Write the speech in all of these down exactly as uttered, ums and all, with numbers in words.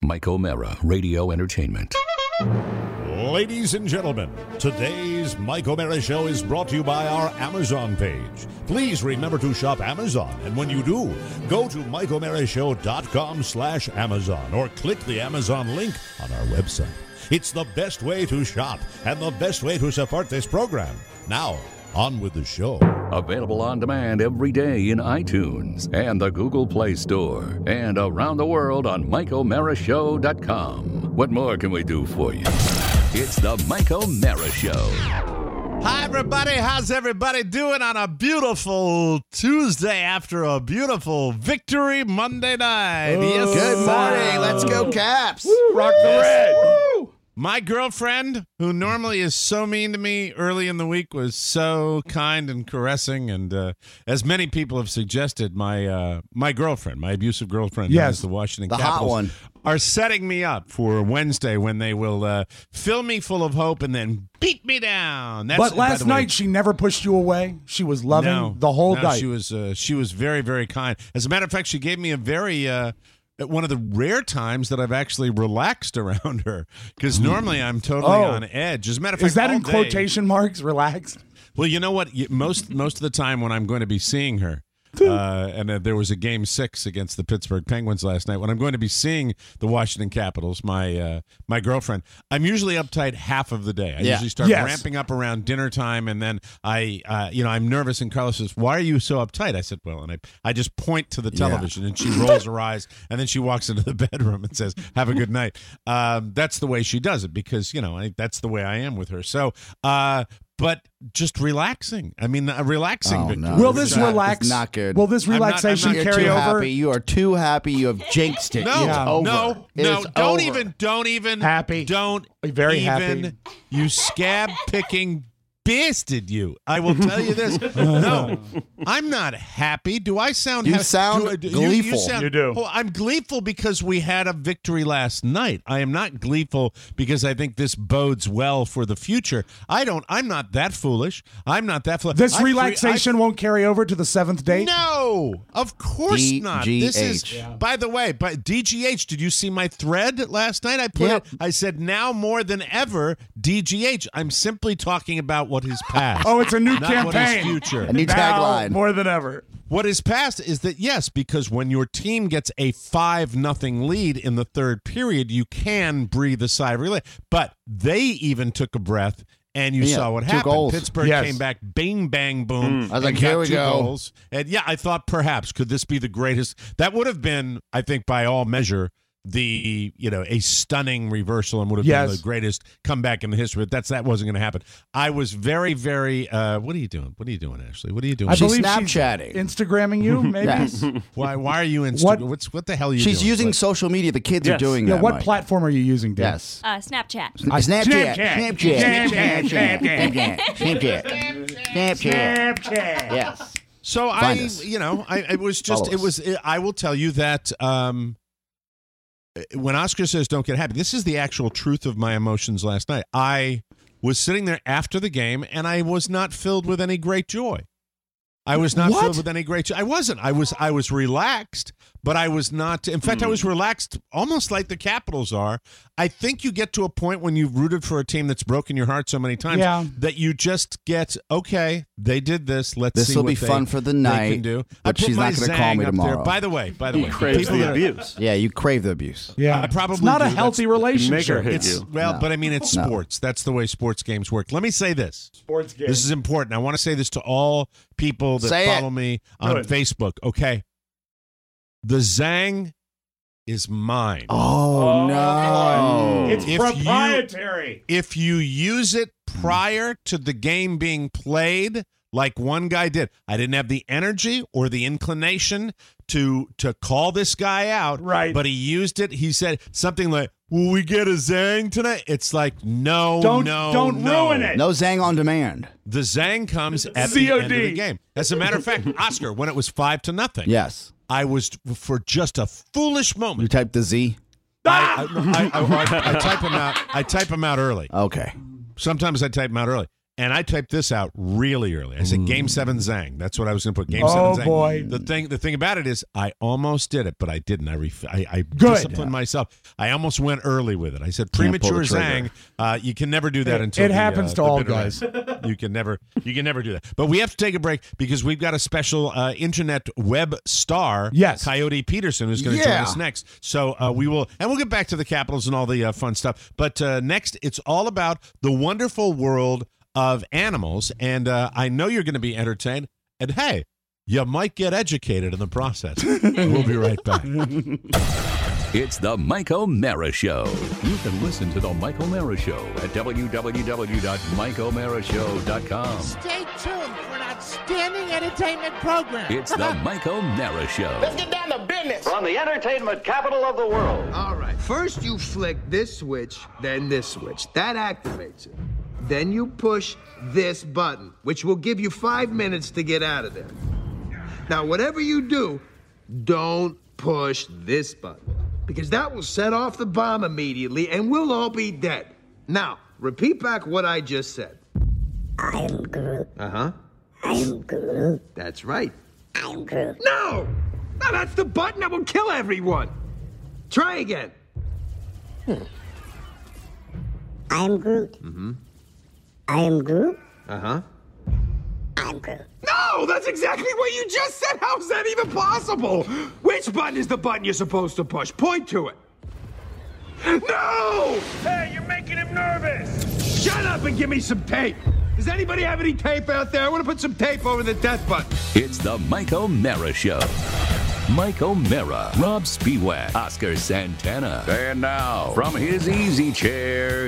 Mike O'Mara, Radio Entertainment. Ladies and gentlemen, today's Mike O'Mara Show is brought to you by our Amazon page. Please remember to shop Amazon, and when you do, go to Mike O'Mara Show dot com slash Amazon or click the Amazon link on our website. It's the best way to shop and the best way to support this program. Now, on with the show. Available on demand every day in iTunes and the Google Play Store and around the world on Mike O'Mara Show dot com. What more can we do for you? It's the Mike O'Mara Show. Hi, everybody. How's everybody doing on a beautiful Tuesday after a beautiful victory Monday night? Oh, yes, good morning. sir. Let's go, Caps. Woo, Rock the yes. red. Woo. My girlfriend, who normally is so mean to me early in the week, was so kind and caressing. And uh, as many people have suggested, my uh, my girlfriend, my abusive girlfriend, Yes, is the Washington the hot Capitals, one. are setting me up for Wednesday when they will uh, fill me full of hope and then beat me down. That's, But by last the way, night she never pushed you away. She was loving no, the whole no, night. She was uh, she was very, very kind. As a matter of fact, she gave me a very uh, one of the rare times that I've actually relaxed around her, because normally I'm totally Oh. on edge. As a matter of fact, Is that all in day- quotation marks? Relaxed. Well, you know what? You- Most most of the time when I'm going to be seeing her, uh, and uh, there was a game six against the Pittsburgh Penguins last night. When I'm going to be seeing the Washington Capitals, my uh, my girlfriend, I'm usually uptight half of the day. I Yeah. usually start Yes. ramping up around dinner time, and then I, uh, you know, I'm nervous. And Carlos says, "Why are you so uptight?" I said, "Well," and I I just point to the television, and she rolls her eyes, and then she walks into the bedroom and says, "Have a good night." Um, that's the way she does it, because you know I, that's the way I am with her. So. Uh, But just relaxing. I mean, a relaxing Oh, victory. no. Will This this is not- relax? this is not good. Will this I'm not- I'm relaxation not- You're carry too over? happy. You are too happy. You have jinxed it. No, It's Yeah. over. no, It no! is Don't over. even, don't even, Happy. Don't Very even. happy. You scab picking bastard! You. I will tell you this. No, I'm not happy. Do I sound? You ha- sound do, do- You, gleeful. sound, You do. Oh, I'm gleeful because we had a victory last night. I am not gleeful because I think this bodes well for the future. I don't. I'm not that foolish. I'm not that foolish. This I free- relaxation I- won't carry over to the seventh date? No, of course D G H. not. This is, by the way, but D G H. Did you see my thread last night? I put Yep. it. I said now more than ever, D G H. I'm simply talking about what is past. Oh, it's a new not what is campaign. future. A new Now, tagline. more than ever. What is past is that, yes, because when your team gets a five nothing lead in the third period, you can breathe a sigh of relief. But they even took a breath, and you Yeah, saw what two happened. goals. Pittsburgh Yes. came back, bing, bang, boom. I was and like, got here we two go. goals. And yeah, I thought perhaps, could this be the greatest? That would have been, I think, by all measure, the, you know, a stunning reversal and would have Yes. been the greatest comeback in the history. But that's that wasn't going to happen. I was very, very. Uh, what are you doing? What are you doing, Ashley? What are you doing? I She's believe Snapchatting. she's Instagramming you, maybe? Yes. Why? Why are you Insta- What- What's what the hell are you She's doing? using What- social media. The kids Yes. are doing Yeah, that. what Mike. platform are you using, Dan? Yes. Uh, Snapchat. Snapchat. Snapchat. Snapchat. Snapchat. Snapchat. Snapchat. Snapchat. Snapchat. Yes. So I, Find us. you know, I it was just Follow it was. I will tell you that um, when Oscar says don't get happy, this is the actual truth of my emotions last night. I was sitting there after the game, and I was not filled with any great joy. I was not What? filled with any great joy. I wasn't. I was. I was relaxed, but I was not. In fact, I was relaxed, almost like the Capitals are. I think you get to a point when you've rooted for a team that's broken your heart so many times Yeah. that you just get, okay, they did this. Let's This see will what be they- fun for the they night, can do. I but put she's my not gonna call Zang me up there. tomorrow. By the way, by the way, Craves people the that- abuse. Yeah, you crave the abuse. Yeah. I probably it's not do. a healthy That's- relationship. Make her hit It's you. well, No. but I mean, it's No. sports. That's the way sports games work. Let me say this. Sports game. This is important. I want to say this to all people that Say it. follow me on Good. Facebook. Okay, the Zang is mine. Oh, no. It's If you- proprietary. If you use it prior to the game being played, like one guy did, I didn't have the energy or the inclination to to call this guy out. Right. But he used it. He said something like, "Will we get a Zang tonight?" It's like, no, Don't- no, don't no. ruin it. No Zang on demand. The Zang comes at the C O D. end of the game. As a matter of fact, Oscar, when it was five to nothing, Yes. I was for just a foolish You moment. type the Z? I, I, I, I, I type them out. I type them out early. Okay. Sometimes I type them out early, and I typed this out really early. I said Game Seven Zang. That's what I was going to put. Game Oh, Seven Zang. boy. The thing, the thing about it is, I almost did it, but I didn't. I ref- I, I Good. disciplined myself. I almost went early with it. I said Can't pull premature the trigger. Zang. Uh, you can never do that It- until it the, happens uh, to the all bitter guys. end. You can never, you can never do that. But we have to take a break because we've got a special uh, internet web star, Yes. Coyote Peterson, who's going to Yeah. join us next. So uh, we will, and we'll get back to the Capitals and all the uh, fun stuff. But uh, next, it's all about the wonderful world of animals, and uh, I know you're going to be entertained. And hey, you might get educated in the process. We'll be right back. It's the Mike O'Mara Show. You can listen to the Mike O'Mara Show at w w w dot mike o'mara show dot com. Stay tuned for an outstanding entertainment program. It's the Mike O'Mara Show. Let's get down to business. From the entertainment capital of the world. All right. First, you flick this switch, then this switch. That activates it. Then you push this button, which will give you five minutes to get out of there. Now, whatever you do, don't push this button, because that will set off the bomb immediately and we'll all be dead. Now, repeat back what I just said. I am Groot. Uh-huh. I am Groot. That's right. I am Groot. No! No, that's the button that will kill everyone. Try again. I am Groot. Mm-hmm. I am Groot. Uh-huh. I am Groot. No, that's exactly what you just said. How is that even possible? Which button is the button you're supposed to push? Point to it. No! Hey, you're making him nervous. Shut up and give me some tape. Does anybody have any tape out there? I want to put some tape over the death button. It's the Mike O'Mara Show. Mike O'Mara, Rob Spiewak, Oscar Santana. And now, from his easy chair,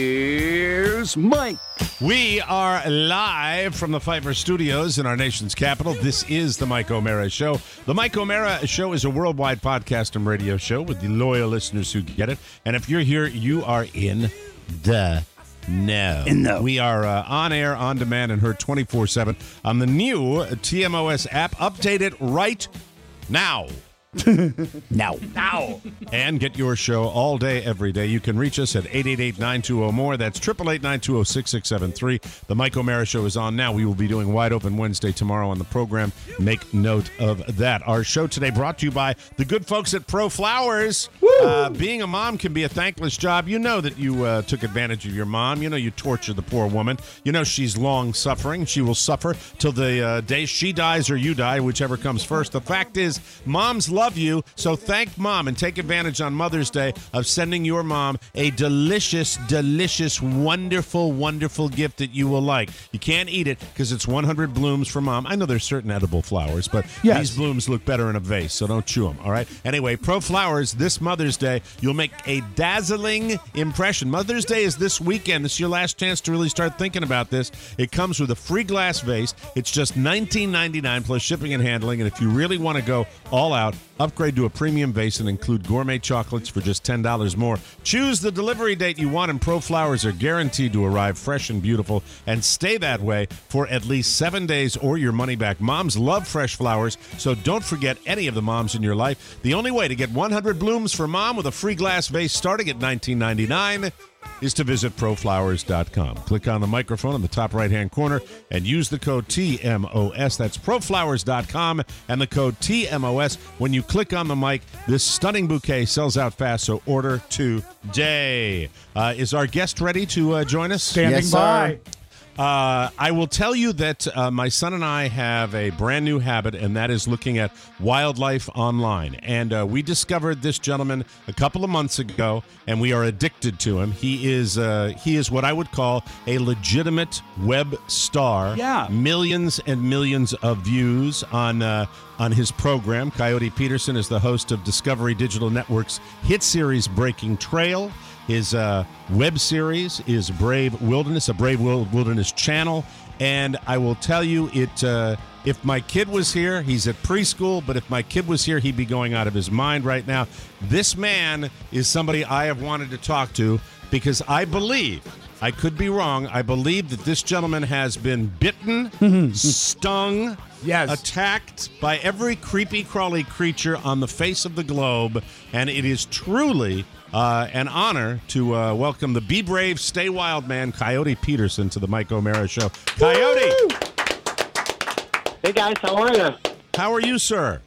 here's Mike. We are live from the Pfeiffer Studios in our nation's capital. This is the Mike O'Mara Show. The Mike O'Mara Show is a worldwide podcast and radio show with the loyal listeners who get it. And if you're here, you are in the know. In the- We are uh, on air, on demand, and heard twenty-four seven on the new T M O S app. Update it right now. No. Now. And get your show all day, every day. You can reach us at eight eight eight, nine two zero, M O R E. That's eight eight eight, nine two zero, six six seven three. The Mike O'Mara Show is on now. We will be doing Wide Open Wednesday tomorrow on the program. Make note of that. Our show today brought to you by the good folks at Pro Flowers. Uh, being a mom can be a thankless job. You know that you uh, took advantage of your mom. You know you torture the poor woman. You know she's long suffering. She will suffer till the uh, day she dies or you die, whichever comes first. The fact is, moms love you, so thank mom and take advantage on Mother's Day of sending your mom a delicious, delicious, wonderful, wonderful gift that you will like. You can't eat it because it's one hundred blooms for mom. I know there's certain edible flowers, but Yes. these blooms look better in a vase, so don't chew them, all right? Anyway, Pro Flowers, this Mother's Day, you'll make a dazzling impression. Mother's Day is this weekend. This is your last chance to really start thinking about this. It comes with a free glass vase. It's just nineteen ninety-nine plus shipping and handling, and if you really want to go all out, upgrade to a premium vase and include gourmet chocolates for just ten dollars more. Choose the delivery date you want, and Pro Flowers are guaranteed to arrive fresh and beautiful and stay that way for at least seven days or your money back. Moms love fresh flowers, so don't forget any of the moms in your life. The only way to get one hundred blooms for mom with a free glass vase starting at nineteen ninety-nine is to visit pro flowers dot com. Click on the microphone in the top right-hand corner and use the code T M O S. That's pro flowers dot com and the code T M O S. When you click on the mic, this stunning bouquet sells out fast, so order today. Uh, is our guest ready to uh, join us? Standing Yes, sir. by. Uh, I will tell you that uh, my son and I have a brand new habit, and that is looking at wildlife online. And uh, we discovered this gentleman a couple of months ago, and we are addicted to him. He is uh, he is what I would call a legitimate web star. Yeah. Millions and millions of views on uh, on his program. Coyote Peterson is the host of Discovery Digital Network's hit series Breaking Trail. His uh, web series is Brave Wilderness, a Brave Wil- Wilderness channel. And I will tell you, it. Uh, if my kid was here, he's at preschool, but if my kid was here, he'd be going out of his mind right now. This man is somebody I have wanted to talk to because I believe I could be wrong. I believe that this gentleman has been bitten, stung, yes. attacked by every creepy crawly creature on the face of the globe, and it is truly uh, an honor to uh, welcome the Be Brave, Stay Wild man, Coyote Peterson, to the Mike O'Mara Show. Coyote! Woo! Hey, guys. How are you? How are you, sir?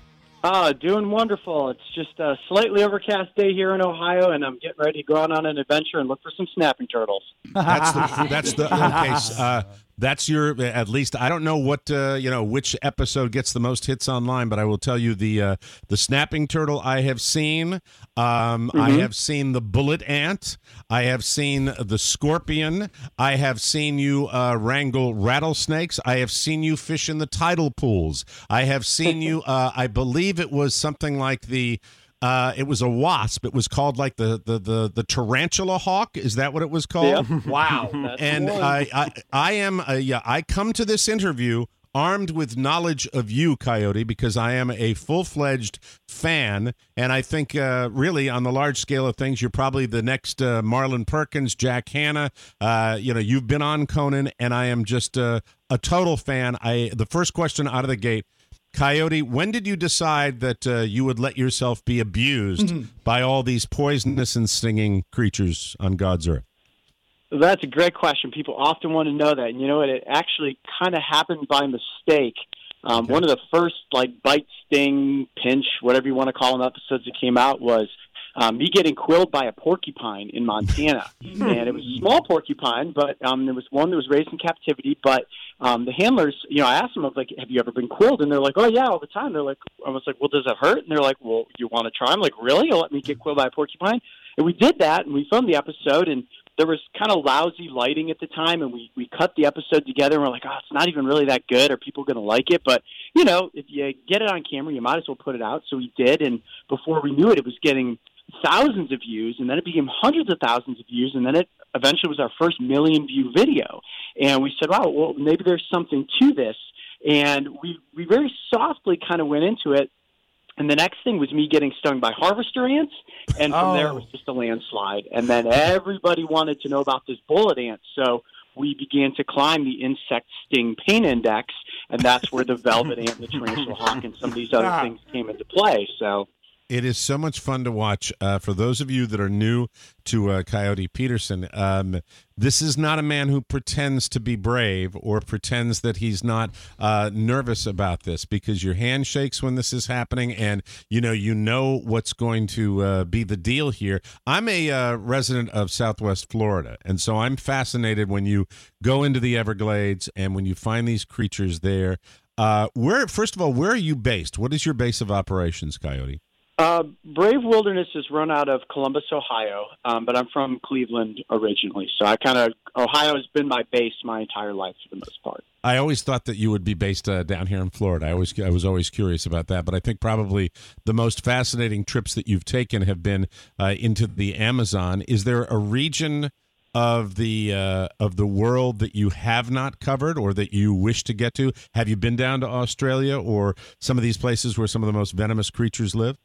Uh, doing wonderful. It's just a slightly overcast day here in Ohio, and I'm getting ready to go out on an adventure and look for some snapping turtles. That's the that's the okay. Uh, that's your at least. I don't know what uh, you know which episode gets the most hits online, but I will tell you the uh, the snapping turtle I have seen. Um, mm-hmm. I have seen the bullet ant. I have seen the scorpion. I have seen you uh, wrangle rattlesnakes. I have seen you fish in the tidal pools. I have seen you. Uh, I believe it was something like the. Uh, it was a wasp. It was called like the the the, the tarantula hawk. Is that what it was called? Yep. Wow! And I, I I am a, yeah. I come to this interview armed with knowledge of you, Coyote, because I am a full-fledged fan, and I think uh, really on the large scale of things, you're probably the next uh, Marlon Perkins, Jack Hanna. Uh, you know, you've been on Conan, and I am just uh, a total fan. I the first question out of the gate. Coyote, when did you decide that uh, you would let yourself be abused mm-hmm. by all these poisonous and stinging creatures on God's earth? That's a great question. People often want to know that. And you know what? It actually kind of happened by mistake. Um, okay. One of the first, like, bite, sting, pinch, whatever you want to call them, episodes that came out was um, me getting quilled by a porcupine in Montana. And it was a small porcupine, but um, there was one that was raised in captivity. But um, the handlers, you know, I asked them, I was like, have you ever been quilled? And they're like, oh, yeah, all the time. They're like, I was like, well, does it hurt? And they're like, well, you want to try? I'm like, really? You'll let me get quilled by a porcupine? And we did that, and we filmed the episode, and there was kind of lousy lighting at the time, and we, we cut the episode together, and we're like, oh, it's not even really that good. Are people going to like it? But, you know, if you get it on camera, you might as well put it out. So we did, and before we knew it, it was getting thousands of views, and then it became hundreds of thousands of views, and then it eventually was our first million-view video. And we said, wow, well, maybe there's something to this. And we, we very softly kind of went into it. And the next thing was me getting stung by harvester ants, and from oh. there it was just a landslide. And then everybody wanted to know about this bullet ant, so we began to climb the insect sting pain index, and that's where the velvet ant, the tarantula hawk, and some of these other ah. things came into play. So it is so much fun to watch. Uh, for those of you that are new to uh, Coyote Peterson, um, this is not a man who pretends to be brave or pretends that he's not uh, nervous about this, because your hand shakes when this is happening, and you know you know what's going to uh, be the deal here. I'm a uh, resident of Southwest Florida, and so I'm fascinated when you go into the Everglades and when you find these creatures there. Uh, where, first of all, where are you based? What is your base of operations, Coyote? Uh, Brave Wilderness is run out of Columbus, Ohio, um, but I'm from Cleveland originally. So I kind of, Ohio has been my base my entire life for the most part. I always thought that you would be based uh, down here in Florida. I always, I was always curious about that. But I think probably the most fascinating trips that you've taken have been uh, into the Amazon. Is there a region of the uh, of the world that you have not covered or that you wish to get to? Have you been down to Australia or some of these places where some of the most venomous creatures live?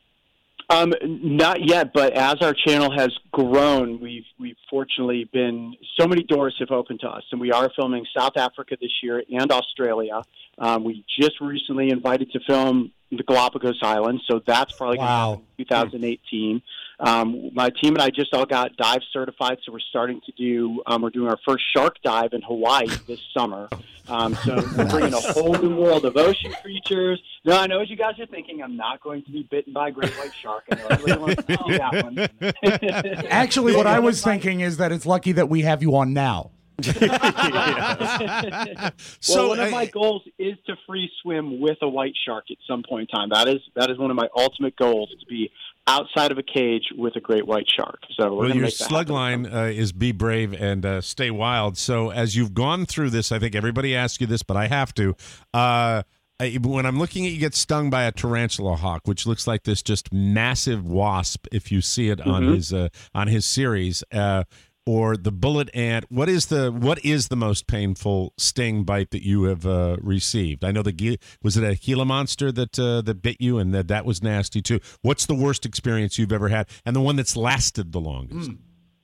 Um, not yet, but as our channel has grown, we've we've fortunately been so many doors have opened to us, and we are filming South Africa this year and Australia. Um, we just recently invited to film the Galapagos Islands, so that's probably going to wow. happen in twenty eighteen. Um, my team and I just all got dive certified, so we're starting to do. Um, we're doing our first shark dive in Hawaii this summer. Um, so we're bringing a whole new world of ocean creatures. Now, I know what you guys are thinking. I'm not going to be bitten by a great white shark. I know everybody wants to see that one. Actually, what I was thinking is that it's lucky that we have you on now. Well, so one of my goals is to free swim with a white shark at some point in time. That is that is one of my ultimate goals, to be outside of a cage with a great white shark. So we're well, gonna your make that slug line uh, is Be Brave and uh, Stay Wild. So as you've gone through this, I think everybody asks you this, but I have to. Uh, I, when I'm looking at you get stung by a tarantula hawk, which looks like this just massive wasp, if you see it mm-hmm. on his uh, on his series. Uh, or the bullet ant. What is the what is the most painful sting bite that you have uh, received? I know the was it a Gila monster that uh, that bit you, and that that was nasty too. What's the worst experience you've ever had, and the one that's lasted the longest? Mm.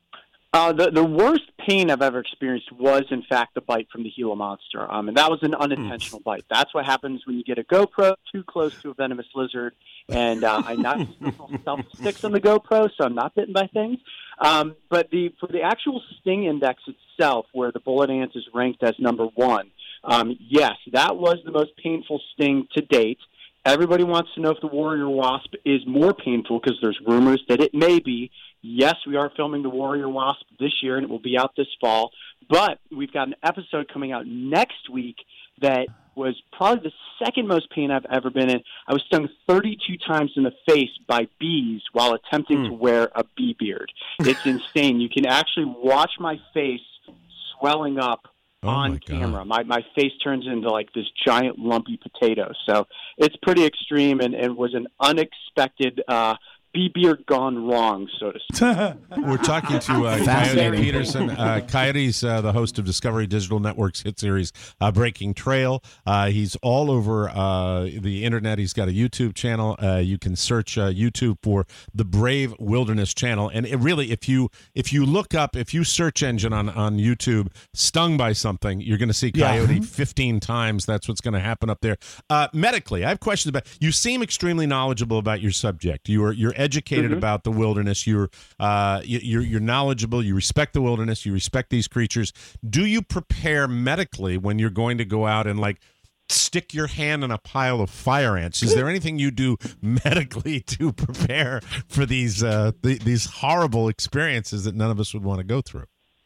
Uh, the the worst pain I've ever experienced was, in fact, the bite from the Gila monster, um, and that was an unintentional mm. bite. That's what happens when you get a GoPro too close to a venomous lizard. And uh, I not self sticks on the GoPro, so I'm not bitten by things. Um, but the for the actual sting index itself, where the bullet ant is ranked as number one, um, yes, that was the most painful sting to date. Everybody wants to know if the warrior wasp is more painful because there's rumors that it may be. Yes, we are filming the warrior wasp this year, and it will be out this fall. But we've got an episode coming out next week that was probably the second most pain I've ever been in. I was stung thirty-two times in the face by bees while attempting mm. to wear a bee beard. It's insane. You can actually watch my face swelling up oh on my camera. My my face turns into like this giant lumpy potato. So it's pretty extreme and, and was an unexpected uh, bee beard gone wrong, so to speak. We're talking to uh, Coyote Peterson. Uh, Coyote's uh, the host of Discovery Digital Network's hit series uh, Breaking Trail. Uh, he's all over uh, the internet. He's got a YouTube channel. Uh, you can search uh, YouTube for the Brave Wilderness Channel. And it really, if you if you look up, if you search engine on, on YouTube, stung by something, you're going to see Coyote yeah. fifteen times. That's what's going to happen up there. Uh, medically, I have questions about, you seem extremely knowledgeable about your subject. You are, you're educated mm-hmm. about the wilderness. You're uh, you're you're knowledgeable. You respect the wilderness. You respect these creatures. Do you prepare medically when you're going to go out and like stick your hand in a pile of fire ants? Is there anything you do medically to prepare for these uh, th- these horrible experiences that none of us would want to go through?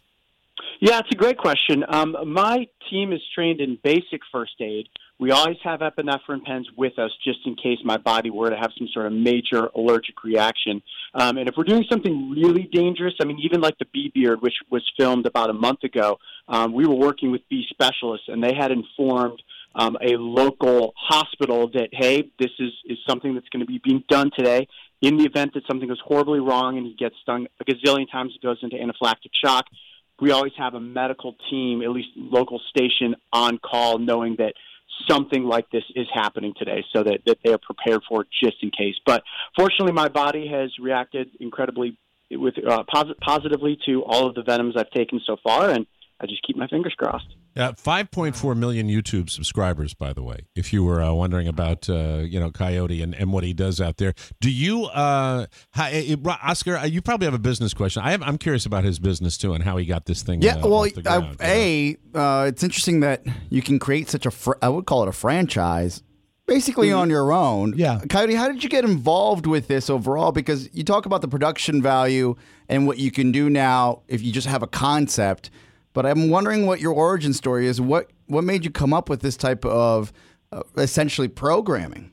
Yeah, it's a great question. Um, my team is trained in basic first aid. We always have epinephrine pens with us just in case my body were to have some sort of major allergic reaction. Um, and if we're doing something really dangerous, I mean, even like the bee beard, which was filmed about a month ago, um, we were working with bee specialists, and they had informed um, a local hospital that, hey, this is, is something that's going to be being done today. In the event that something goes horribly wrong and he gets stung a gazillion times, he goes into anaphylactic shock, we always have a medical team, at least local station, on call, knowing that something like this is happening today, so that, that they are prepared for it just in case. But fortunately, my body has reacted incredibly with uh, posit- positively to all of the venoms I've taken so far, and I just keep my fingers crossed. Uh, five point four million YouTube subscribers, by the way, if you were uh, wondering about, uh, you know, Coyote and, and what he does out there. Do you, uh, hi, Oscar, you probably have a business question. I have, I'm curious about his business, too, and how he got this thing Yeah, uh, well, off the ground, I, A, uh, it's interesting that you can create such a, fr- I would call it a franchise, basically mm-hmm. on your own. Yeah. Coyote, how did you get involved with this overall? Because you talk about the production value and what you can do now if you just have a concept. But I'm wondering what your origin story is. What what made you come up with this type of uh, essentially programming?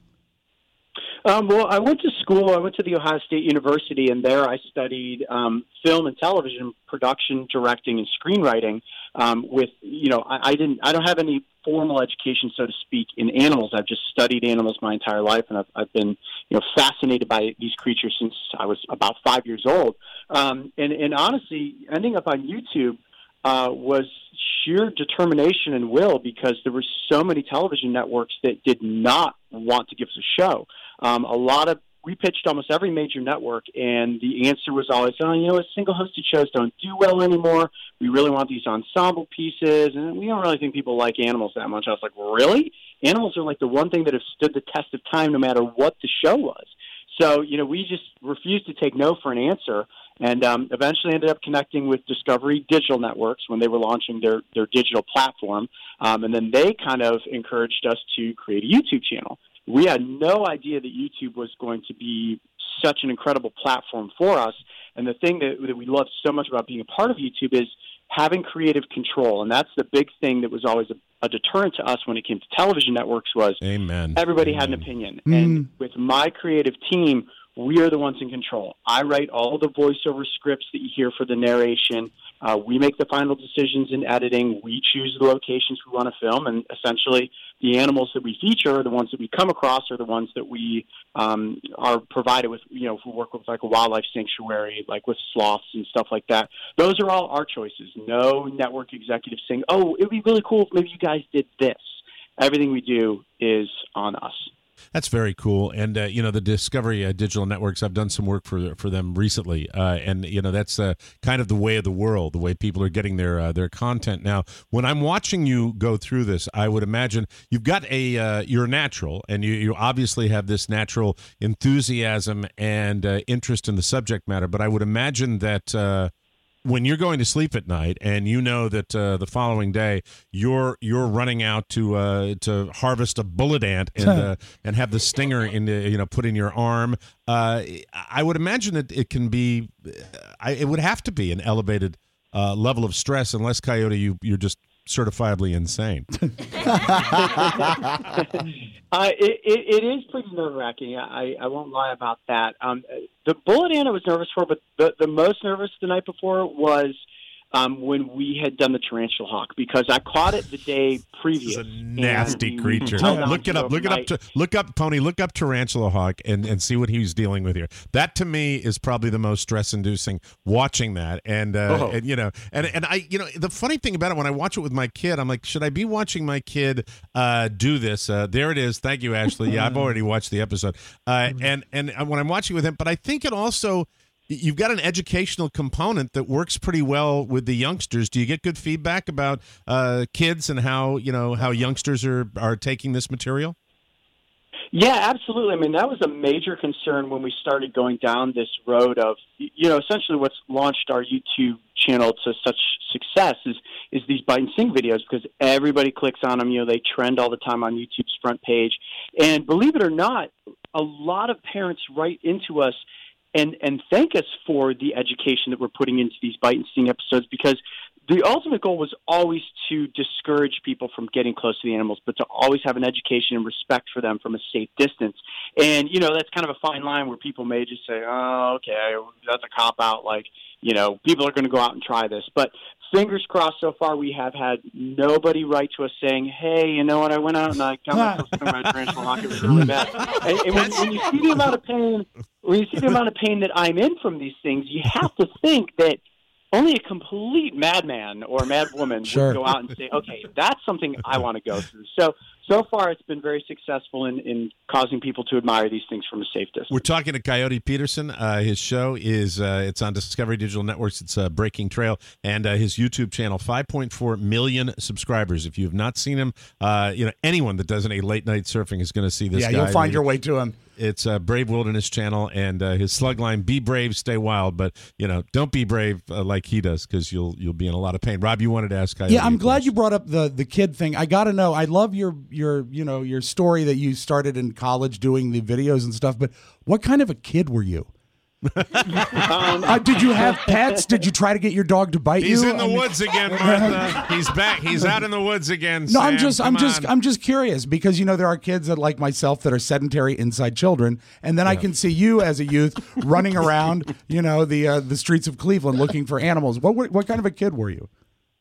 Um, well, I went to school. I went to the Ohio State University, and there I studied um, film and television production, directing, and screenwriting. Um, with you know, I, I didn't. I don't have any formal education, so to speak, in animals. I've just studied animals my entire life, and I've, I've been you know fascinated by these creatures since I was about five years old. Um, and, and honestly, ending up on YouTube Uh, was sheer determination and will, because there were so many television networks that did not want to give us a show. Um, a lot of we pitched almost every major network, and the answer was always, "Oh, you know, single-hosted shows don't do well anymore. We really want these ensemble pieces, and we don't really think people like animals that much." I was like, "Really? Animals are like the one thing that have stood the test of time, no matter what the show was." So, you know, we just refused to take no for an answer. And um, eventually ended up connecting with Discovery Digital Networks when they were launching their, their digital platform. Um, and then they kind of encouraged us to create a YouTube channel. We had no idea that YouTube was going to be such an incredible platform for us. And the thing that, that we love so much about being a part of YouTube is having creative control. And that's the big thing that was always a, a deterrent to us when it came to television networks was Amen. everybody Amen. had an opinion. Mm. And with my creative team, we are the ones in control. I write all the voiceover scripts that you hear for the narration. Uh, we make the final decisions in editing. We choose the locations we want to film, and essentially the animals that we feature are the ones that we come across are the ones that we um, are provided with. You know, if we work with like a wildlife sanctuary, like with sloths and stuff like that, those are all our choices. No network executive saying, "Oh, it would be really cool if maybe you guys did this." Everything we do is on us. That's very cool. And, uh, you know, the Discovery uh, Digital Networks, I've done some work for for them recently. Uh, and, you know, that's uh, kind of the way of the world, the way people are getting their uh, their content. Now, when I'm watching you go through this, I would imagine you've got a, uh, you're natural, and you, you obviously have this natural enthusiasm and uh, interest in the subject matter. But I would imagine that uh, when you're going to sleep at night and you know that uh, the following day you're you're running out to uh, to harvest a bullet ant and uh, and have the stinger in the, you know, put in your arm, uh, I would imagine that it can be, I, it would have to be an elevated uh, level of stress, unless, Coyote, you you're just certifiably insane. uh, it, it, it is pretty nerve-wracking. I, I won't lie about that. Um, the bullet ant I was nervous for, but the, the most nervous the night before was um, when we had done the tarantula hawk, because I caught it the day previous. It's a nasty creature. Look it up. Look it up. To, look up, Pony. Look up tarantula hawk and, and see what he was dealing with here. That to me is probably the most stress-inducing. Watching that, and uh, oh. and you know, and and I, you know, the funny thing about it, when I watch it with my kid, I'm like, should I be watching my kid uh, do this? Uh, there it is. Thank you, Ashley. Yeah, I've already watched the episode, uh, and and when I'm watching with him, but I think it also. You've got an educational component that works pretty well with the youngsters. Do you get good feedback about uh, kids and how, you know, how youngsters are, are taking this material? Yeah, absolutely. I mean, that was a major concern when we started going down this road of, you know, essentially what's launched our YouTube channel to such success is is these bite and sing videos, because everybody clicks on them. You know, they trend all the time on YouTube's front page. And believe it or not, a lot of parents write into us and and thank us for the education that we're putting into these bite and sting episodes, because the ultimate goal was always to discourage people from getting close to the animals, but to always have an education and respect for them from a safe distance. And, you know, that's kind of a fine line where people may just say, oh, okay, that's a cop-out, like, you know, people are going to go out and try this. But fingers crossed, so far we have had nobody write to us saying, hey, you know what, I went out and I got myself stung by a tarantula hawk. It was really bad. And, and when, when you see the amount of pain, when you see the amount of pain that I'm in from these things, you have to think that only a complete madman or madwoman Sure. would go out and say, okay, that's something I want to go through. So, so far it's been very successful in, in causing people to admire these things from a safe distance. We're talking to Coyote Peterson. Uh, his show is, uh, it's on Discovery Digital Networks. It's uh, Breaking Trail. And uh, his YouTube channel, five point four million subscribers. If you have not seen him, uh, you know, anyone that does any late night surfing is going to see this yeah, guy. you'll find your way to him. It's uh, Brave Wilderness Channel, and uh, his slug line: "Be brave, stay wild." But you know, don't be brave uh, like he does, because you'll you'll be in a lot of pain. Rob, you wanted to ask? Coyote Yeah, I'm glad question. you brought up the the kid thing. I got to know. I love your your you know your story that you started in college doing the videos and stuff. But what kind of a kid were you? um, uh, did you have pets? Did you try to get your dog to bite He's you? in the I mean- woods again, Martha. He's back. He's out in the woods again. No, Sam. I'm just, I'm Come just, on. I'm just curious, because you know there are kids that like myself that are sedentary inside children, and then I can see you as a youth running around, you know, the uh, the streets of Cleveland looking for animals. What were- what kind of a kid were you?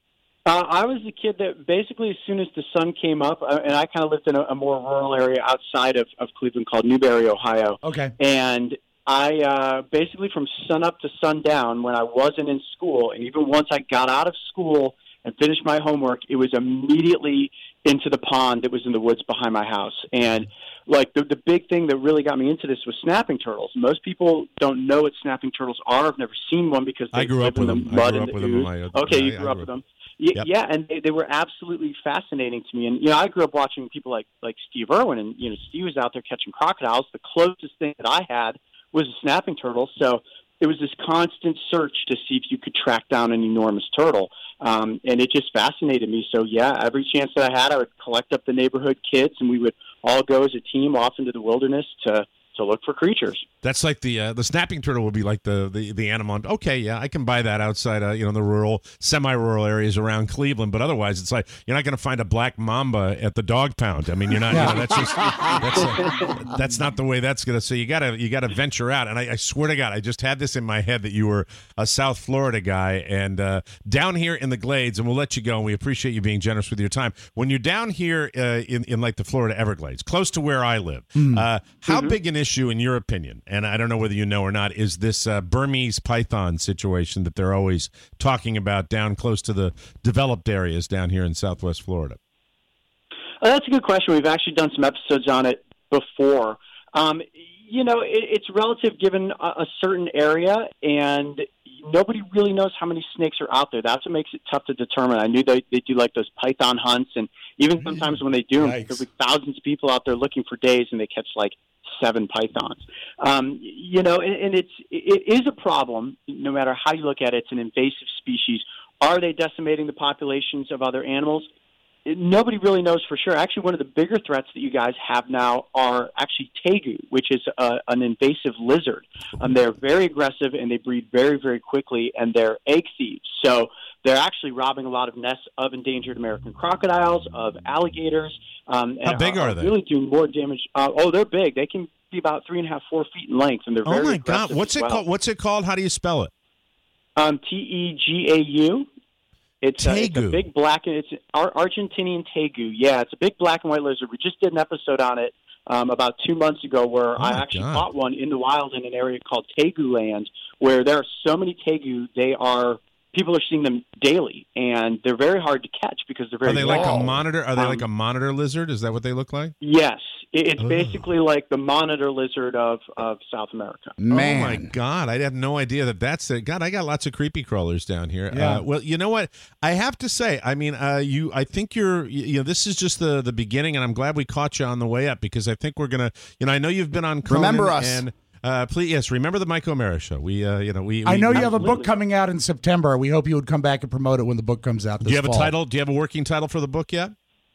Uh, I was the kid that basically as soon as the sun came up, uh, and I kind of lived in a, a more rural area outside of, of Cleveland called Newberry, Ohio. Okay. And I uh, basically from sun up to sundown, when I wasn't in school, and even once I got out of school and finished my homework, it was immediately into the pond that was in the woods behind my house. And like the, the big thing that really got me into this was snapping turtles. Most people don't know what snapping turtles are. I've never seen one because they I grew live up with in the them. I mud grew and up the with them. ooze. My- Okay, I- you I grew up grew with up- them. Y- Yep. Yeah, and they, they were absolutely fascinating to me. And, you know, I grew up watching people like, like Steve Irwin, and, you know, Steve was out there catching crocodiles. The closest thing that I had was a snapping turtle. So it was this constant search to see if you could track down an enormous turtle. Um, and it just fascinated me. So, yeah, every chance that I had, I would collect up the neighborhood kids, and we would all go as a team off into the wilderness to to look for creatures. That's like the uh, the snapping turtle would be like the, the, the animal. Okay, yeah, I can buy that outside, uh, you know, the rural, semi-rural areas around Cleveland. But otherwise, it's like you're not going to find a black mamba at the dog pound. I mean, you're not. You know, that's just that's uh, that's not the way that's going to. So you gotta you gotta venture out. And I, I swear to God, I just had this in my head that you were a South Florida guy, and uh, down here in the Glades. And we'll let you go. And we appreciate you being generous with your time. When you're down here uh, in in like the Florida Everglades, close to where I live, Mm. uh, how Mm-hmm. big an issue, in your opinion, and I don't know whether you know or not, is this uh, Burmese python situation that they're always talking about down close to the developed areas down here in Southwest Florida? Oh, that's a good question. We've actually done some episodes on it before. Um, you know, it, it's relative given a, a certain area, and nobody really knows how many snakes are out there. That's what makes it tough to determine. I knew they, they do like those python hunts, and even sometimes when they do them, there'll be thousands of people out there looking for days, and they catch like seven pythons. Um, you know, and, and it's it is a problem. No matter how you look at it, it's an invasive species. Are they decimating the populations of other animals? Nobody really knows for sure. Actually, one of the bigger threats that you guys have now are actually tegu, which is a, an invasive lizard. Um, they're very aggressive, and they breed very, very quickly, and they're egg thieves. So they're actually robbing a lot of nests of endangered American crocodiles, of alligators. Um, and How big are, are they? Really doing more damage. Uh, oh, they're big. They can be about three and a half, four feet in length, and they're very Oh, my aggressive God. What's as it well. called? What's it called? How do you spell it? Um, T E G A U. It's a, it's a Tegu. big black, it's Ar- Argentinian tegu. Yeah, it's a big black and white lizard. We just did an episode on it um, about two months ago where Oh, I my actually God. caught one in the wild in an area called Tegu Land, where there are so many tegu, they are people are seeing them daily, and they're very hard to catch because they're very Are they like a small. monitor? Are they Um, like a monitor lizard? Is that what they look like? Yes, it, it's Ugh. basically like the monitor lizard of, of South America. Man. Oh my God! I have no idea that that's it. God, I got lots of creepy crawlers down here. Yeah. Uh, well, you know what? I have to say, I mean, uh, you. I think you're. You you know, this is just the the beginning, and I'm glad we caught you on the way up because I think we're gonna. You know, I know you've been on. Conan Remember us. And uh, please, yes, remember the Mike O'Mara show. We, uh, you know, we. I we- know we- you have a book Absolutely. coming out in September. We hope you would come back and promote it when the book comes out. This Do you have fall. a title? Do you have a working title for the book yet?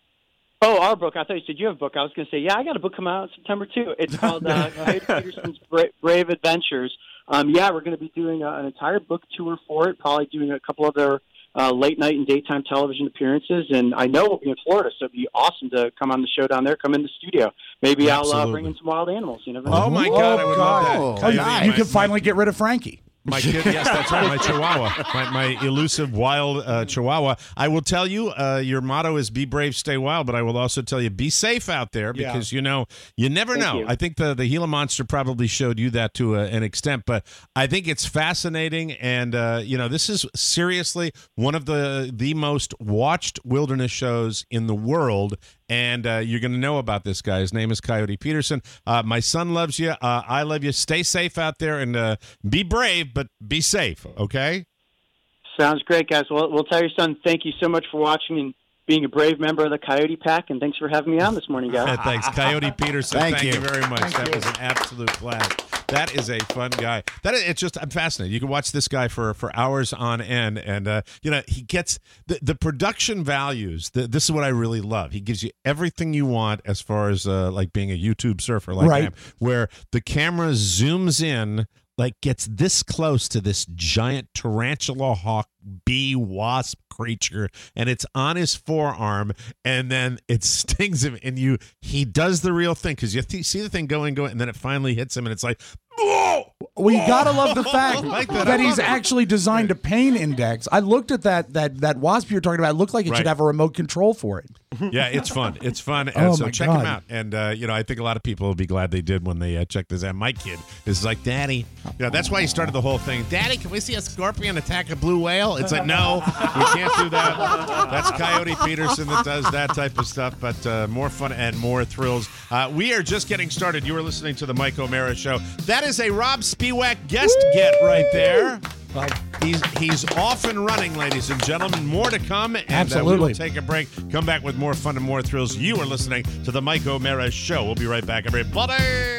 Oh, our book. I thought you said you have a book. I was going to say, yeah, I got a book coming out in September, too. It's called uh, Coyote Peterson's Bra- Brave Adventures. Um, yeah, we're going to be doing uh, an entire book tour for it, probably doing a couple other uh, late-night and daytime television appearances. And I know we'll be in Florida, so it'd be awesome to come on the show down there, come in the studio. Maybe I'll uh, Absolutely. bring in some wild animals. You never know. Oh my God! I would love that. Oh, Oh, you, Coyote, you my- can finally get rid of Frankie. My kid, yes, that's right. My Chihuahua, my, my elusive wild uh, Chihuahua. I will tell you, uh, your motto is "Be brave, stay wild." But I will also tell you, be safe out there because you know you never Thank know. you. I think the the Gila monster probably showed you that to a, an extent, but I think it's fascinating. And uh, you know, this is seriously one of the the most watched wilderness shows in the world. And uh, you're going to know about this guy. His name is Coyote Peterson. Uh, my son loves you. Uh, I love you. Stay safe out there and uh, be brave, but be safe, okay? Sounds great, guys. Well, we'll tell your son thank you so much for watching and being a brave member of the Coyote Pack, and thanks for having me on this morning, guys. Uh, thanks, Coyote Peterson. Thank Thank, you. you. very much. that was an absolute blast. That is a fun guy. That is, it's just I'm fascinated. You can watch this guy for for hours on end, and uh, you know he gets the the production values. The, this is what I really love. He gives you everything you want as far as uh, like being a YouTube surfer, like Right. I am, where the camera zooms in. Like gets this close to this giant tarantula hawk bee wasp creature, and it's on his forearm, and then it stings him, and you he does the real thing because you th- see the thing going, going, and then it finally hits him, and it's like, whoa! Well, you gotta love the fact I like that. I that love he's it. actually designed a pain index. I looked at that that that wasp you're talking about. It looked like it Right. should have a remote control for it. Yeah, it's fun. It's fun. And Oh, so my check God. him out. And uh, you know, I think a lot of people will be glad they did when they uh, checked this out. My kid is like, Daddy, you know, that's why he started the whole thing. Daddy, can we see a scorpion attack a blue whale? It's like, no, we can't do that. That's Coyote Peterson that does that type of stuff. But uh, more fun and more thrills. Uh, we are just getting started. You are listening to the Mike O'Mara Show. That is a Rob Spiewak guest get right there. He's he's off and running, ladies and gentlemen. More to come, and uh, we Absolutely. will take a break. Come back with more fun and more thrills. You are listening to the Mike O'Mara Show. We'll be right back, everybody.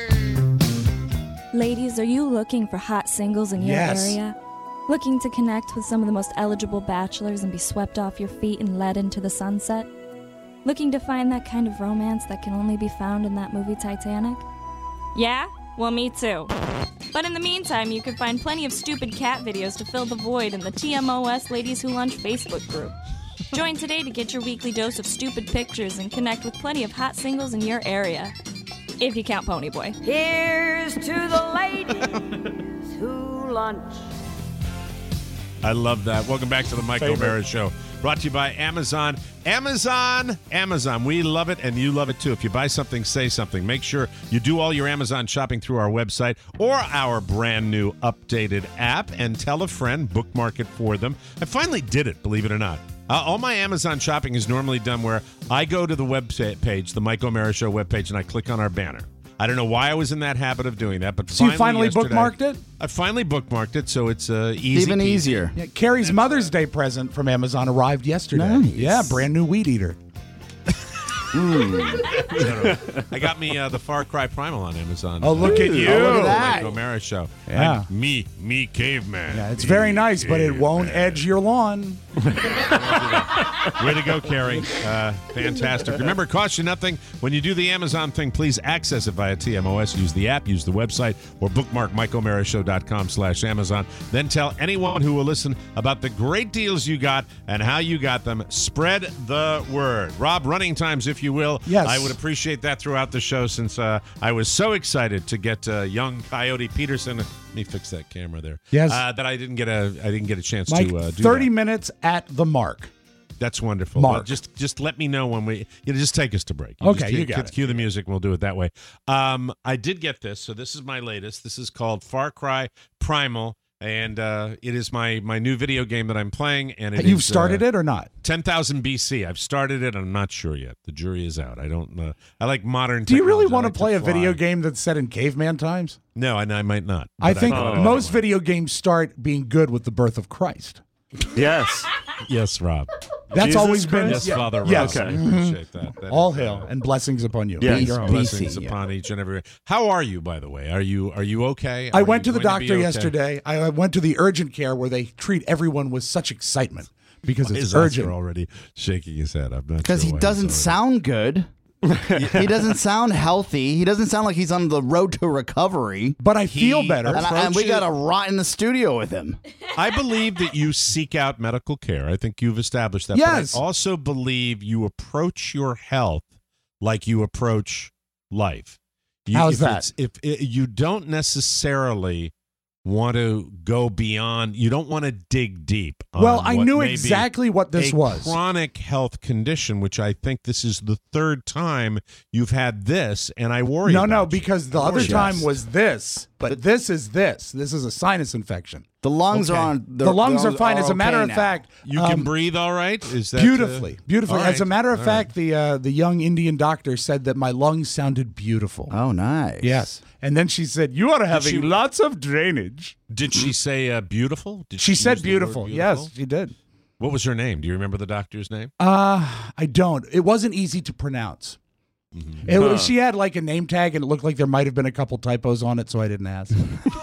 Ladies, are you looking for hot singles in your Yes. area? Looking to connect with some of the most eligible bachelors and be swept off your feet and led into the sunset? Looking to find that kind of romance that can only be found in that movie Titanic? Yeah? Well, me too. But in the meantime, you can find plenty of stupid cat videos to fill the void in the T M O S Ladies Who Lunch Facebook group. Join today to get your weekly dose of stupid pictures and connect with plenty of hot singles in your area. If you count Ponyboy. Here's to the ladies who lunch. I love that. Welcome back to the Mike O'Mara Show. Brought to you by Amazon. Amazon, Amazon. We love it, and you love it too. If you buy something, say something. Make sure you do all your Amazon shopping through our website or our brand new updated app, and tell a friend, bookmark it for them. I finally did it, believe it or not. Uh, all my Amazon shopping is normally done where I go to the web page, the Mike O'Mara Show webpage, and I click on our banner. I don't know why I was in that habit of doing that, but so finally you finally yesterday, bookmarked it? I finally bookmarked it, so it's uh, easy. Even peasy. easier. Yeah, Carrie's Mother's Day present from Amazon arrived yesterday. Nice. Yeah, brand new weed eater. Mm. I got me uh, the Far Cry Primal on Amazon. Oh, look at you. Oh, look at that. Mike O'Mara Show. Yeah. I'm me, me caveman. Yeah, it's Me, very nice, but it caveman. won't edge your lawn. Way to go, Carrie. Uh, fantastic. Remember, it costs you nothing. When you do the Amazon thing, please access it via T M O S. Use the app, use the website, or bookmark mike o'mara show dot com slash Amazon. Then tell anyone who will listen about the great deals you got and how you got them. Spread the word. Rob, running times, if you will. Yes. I would appreciate that throughout the show since uh, I was so excited to get uh, young Coyote Peterson. Let me fix that camera there. Yes. Uh, that I didn't get a I didn't get a chance Mike, to uh, do thirty that. minutes at the mark. That's wonderful. Mark. Well, just just let me know when we. You know, just take us to break. You Okay, just, you got it. Cue the music. We'll do it that way. Um, I did get this, so this is my latest. This is called Far Cry Primal, and uh, it is my my new video game that I'm playing. And it You've is, started uh, it or not? ten thousand B C. I've started it. I'm not sure yet. The jury is out. I don't. Uh, I like modern. Do you really technology. I want to like play a fly. video game that's set in caveman times? No, and I might not. I but think thought most I video games start being good with the birth of Christ. Yes. Yes, Rob. That's Jesus always been Yes, yeah, Father Rob. Yes. I Okay. appreciate that. That All is, hail uh, and blessings upon you. Yes. Your own. blessings B C, upon each and every. How are you, by the way? Are you are you okay? I Are went you to the going be doctor okay? yesterday. I I went to the urgent care where they treat everyone with such excitement because it's His urgent. Oscar already shaking his head. I'm not Because sure he why doesn't he's sound good. He doesn't sound healthy. He doesn't sound like he's on the road to recovery. But I feel He- better. And, I, and we Approach got it- to rot in the studio with him. I believe that you seek out medical care. I think you've established that. Yes. But I also believe you approach your health like you approach life. You, How's if that? it's- If it, you don't necessarily want to go beyond, you don't want to dig deep. on Well, I what knew may be exactly what this a was. chronic health condition, which I think this is the third time you've had this, and I worry. No, no, about you. because the I other worry. time Yes. was this, but this is this. This is a sinus infection. The lungs Okay. are on. The lungs are fine. As a matter okay of now. fact, You um, can breathe all right. Is that uh, beautifully, beautifully. all As a right, matter of all fact, right. the uh, the young Indian doctor said that my lungs sounded beautiful. Oh, nice. Yes, and then she said, "You are having she- lots of drainage." Did she say uh, beautiful? Did She use said the word beautiful. Yes, she did. What was her name? Do you remember the doctor's name? Uh, I don't. It wasn't easy to pronounce. Mm-hmm. It was, Huh. she had like a name tag, and it looked like there might have been a couple typos on it, so I didn't ask.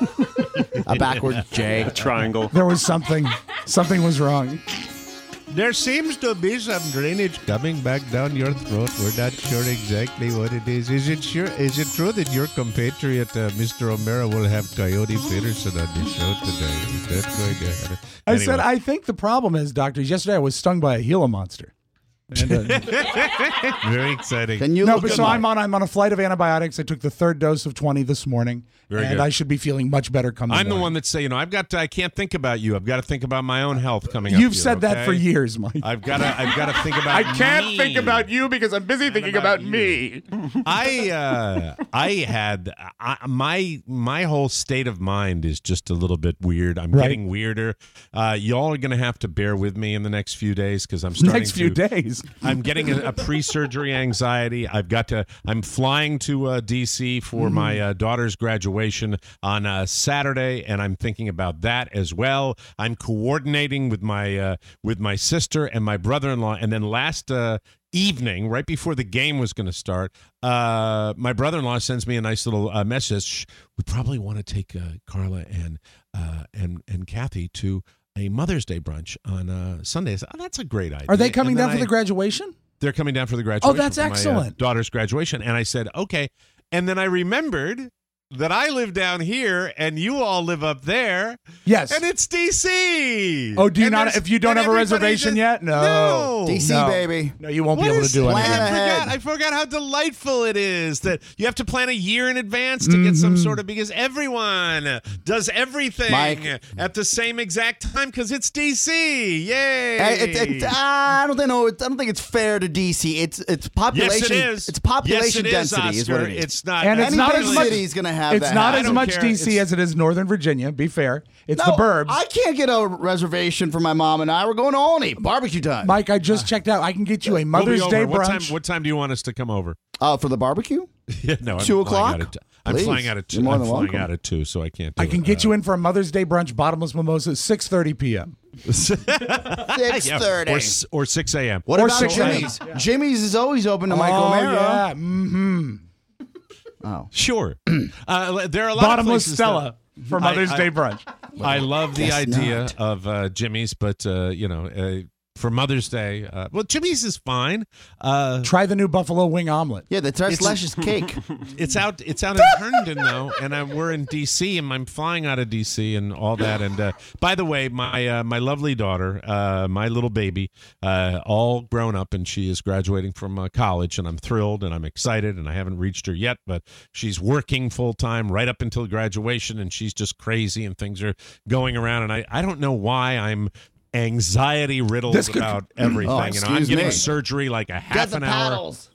A backwards J. Triangle. There was something. Something was wrong. There seems to be some drainage coming back down your throat. We're not sure exactly what it is. Is it sure? Is it true that your compatriot, uh, Mister O'Mara, will have Coyote Peterson on the show today? Is that going to happen? I said, Anyway. I think the problem is, doctors, yesterday I was stung by a Gila monster. And, uh, Very exciting. Can you no, look but at so my- I'm on. I'm on a flight of antibiotics. I took the third dose of twenty this morning, Very and good. I should be feeling much better coming. I'm the one that say, you know, I've got to, I can't think about you. I've got to think about my own health coming up. You've here, said that okay? for years, Mike. I've got to, I've got to think about. I can't me. think about you because I'm busy thinking about about, you. me. I uh, I had I, my my whole state of mind is just a little bit weird. I'm Right. getting weirder. Uh, y'all are going to have to bear with me in the next few days because I'm starting Next few to, days. I'm getting a, a pre-surgery anxiety. I've got to. I'm flying to uh, D C for Mm-hmm. my uh, daughter's graduation on uh, Saturday, and I'm thinking about that as well. I'm coordinating with my uh, with my sister and my brother-in-law, and then last. Uh, evening right before the game was going to start, uh my brother-in-law sends me a nice little uh, message. We probably want to take uh, Carla and uh and and Kathy to a Mother's Day brunch on uh Sunday. I said, oh, that's a great idea. Are they coming And then down for I- the graduation? they're coming down for the graduation. Oh, that's for my, uh, excellent. daughter's graduation. And I said, okay. And then I remembered that I live down here and you all live up there. Yes. And it's D C. Oh, do you And not? there's- If you don't and have a everybody's reservation in- yet, no. No. D C, No. baby. No, you won't What be able to is- do plan anything. I ahead. forgot, I forgot how delightful it is that you have to plan a year in advance to get some Mhm. sort of, because everyone does everything Mike. at the same exact time because it's D C. Yay! Uh, it- it- I don't think no, it- I don't think it's fair to D C. It's it's population. yes, it is. It's population yes, it is, density is Oscar. what it is. It's not. And it's Any not big as much- city is going to have It's that. not happen. as much care. D C It's- as it is Northern Virginia. Be fair. It's No, the burbs. I can't get a reservation for my mom and I. We're going to Olney. Barbecue time. Mike, I just checked out. I can get you a We'll be Mother's over. Day What time, brunch. what time do you want us to come over? Uh, for the barbecue? Yeah, no, I'm Two flying o'clock? out at- I'm Please. flying out at two. You're more I'm than flying welcome. out at two, so I can't. Do I can it. get you in for a Mother's Day brunch, bottomless mimosa, six thirty p.m. six Yeah, thirty. or, s- or six a.m. What or about six a.m. Jimmy's? Jimmy's is always open to Mike oh, O'Mara. yeah. Mm-hmm. Oh. Sure. uh, there are a lot Bottomless of places Stella that- for Mother's I- I- Day brunch. I love the Guess idea not. of uh, Jimmy's, but uh, you know, uh, for Mother's Day, uh, well, Jimmy's is fine. Uh, Try the new buffalo wing omelet. Yeah, the Tresh's cake. it's out. It's out in Herndon though, and I, we're in D C, and I'm flying out of D C and all that. And uh, by the way, my uh, my lovely daughter, uh, my little baby, uh, all grown up, and she is graduating from uh, college, and I'm thrilled and I'm excited, and I haven't reached her yet, but she's working full time right up until graduation, and she's just crazy, and things are going around, and I I don't know why I'm anxiety riddled This could- about everything. Oh, you know, I'm excuse getting me. surgery like a Get half the an hour. paddles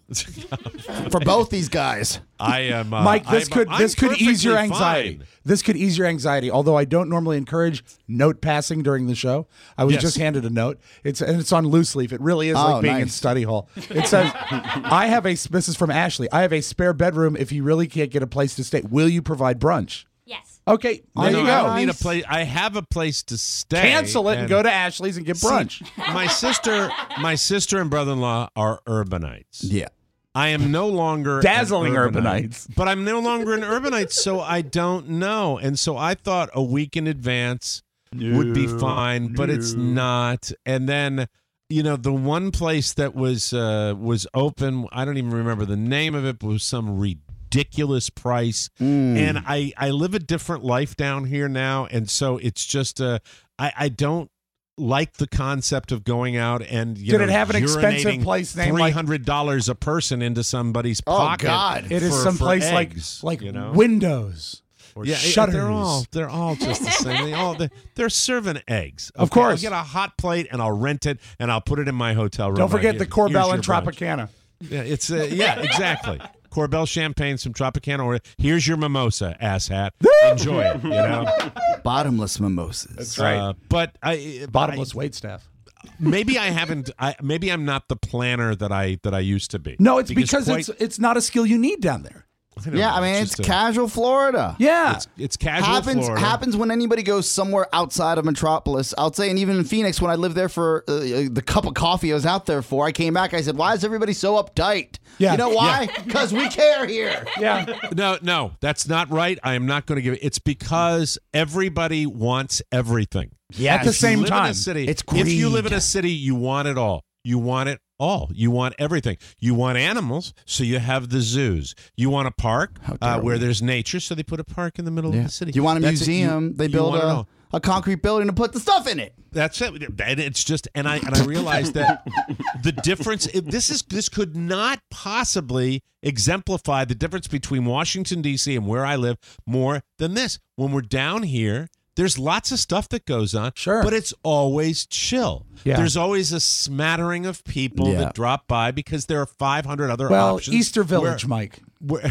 for both these guys. I am uh, Mike, this I'm- could I'm this could ease your perfectly anxiety. fine. This could ease your anxiety. Although I don't normally encourage note passing during the show, I was Yes. just handed a note. It's and it's on loose leaf. It really is Oh, like being in nice. study hall. It says, "I have a." This is from Ashley. I have a spare bedroom. If you really can't get a place to stay, will you provide brunch? Yes. Okay, No, there no, you I go. don't need a place. I have a place to stay. Cancel it and, go to Ashley's and get brunch. See, my sister, my sister and brother-in-law are urbanites. Yeah. I am no longer Dazzling an urbanite, urbanites. but I'm no longer an urbanite, so I don't know. And so I thought a week in advance would be fine, but it's not. And then, you know, the one place that was uh, was open, I don't even remember the name of it, but it was some ridiculous price. And I, I live a different life down here now, and so it's just uh, I, I don't like the concept of going out and you Did know, it have an expensive urinating place named like- three hundred dollars a person into somebody's Oh, pocket. God. It is for- someplace for like eggs, like you know? windows or Yeah, it- shutters. they're all they're all just the same. They all they're, they're serving eggs. Of Okay, course. I'll get a hot plate and I'll rent it and I'll put it in my hotel room. Don't forget Right, the here- Corbel here's and your brunch. Tropicana. Yeah, it's uh, yeah, exactly. Corbel champagne, some Tropicana, or here's your mimosa, asshat. Enjoy it, you know. Bottomless mimosas. That's right. Uh, but I Bottomless I, wait staff. maybe I haven't. I maybe I'm not the planner that I that I used to be. No, it's because, quite- it's it's not a skill you need down there. I don't Yeah, know, I mean, it's just a- casual Florida. Yeah. It's, it's casual happens Florida. happens when anybody goes somewhere outside of Metropolis. I'll say, and even in Phoenix, when I lived there for uh, the cup of coffee I was out there for, I came back. I said, "Why is everybody so uptight?" Yeah. You know why? Because we care here. Yeah. No, no, that's not right. I am not going to give it. It's because everybody wants everything. Yeah, at the If you same live in time, a city, it's if you live in greed. a city, you want it all. You want it all. You want everything. You want animals, so you have the zoos. You want a park How uh, dare where we. there's nature, so they put a park in the middle Yeah. of the city. You want a That's it. museum? You- they you build want it a, all. a concrete building to put the stuff in it. That's it. And it's just, and I and I realized that the difference. It, this is this could not possibly exemplify the difference between Washington D C and where I live more than this. When we're down here, there's lots of stuff that goes on, Sure. but it's always chill. Yeah. There's always a smattering of people Yeah. that drop by because there are five hundred other well, options. Easter Village, Where- Mike. where,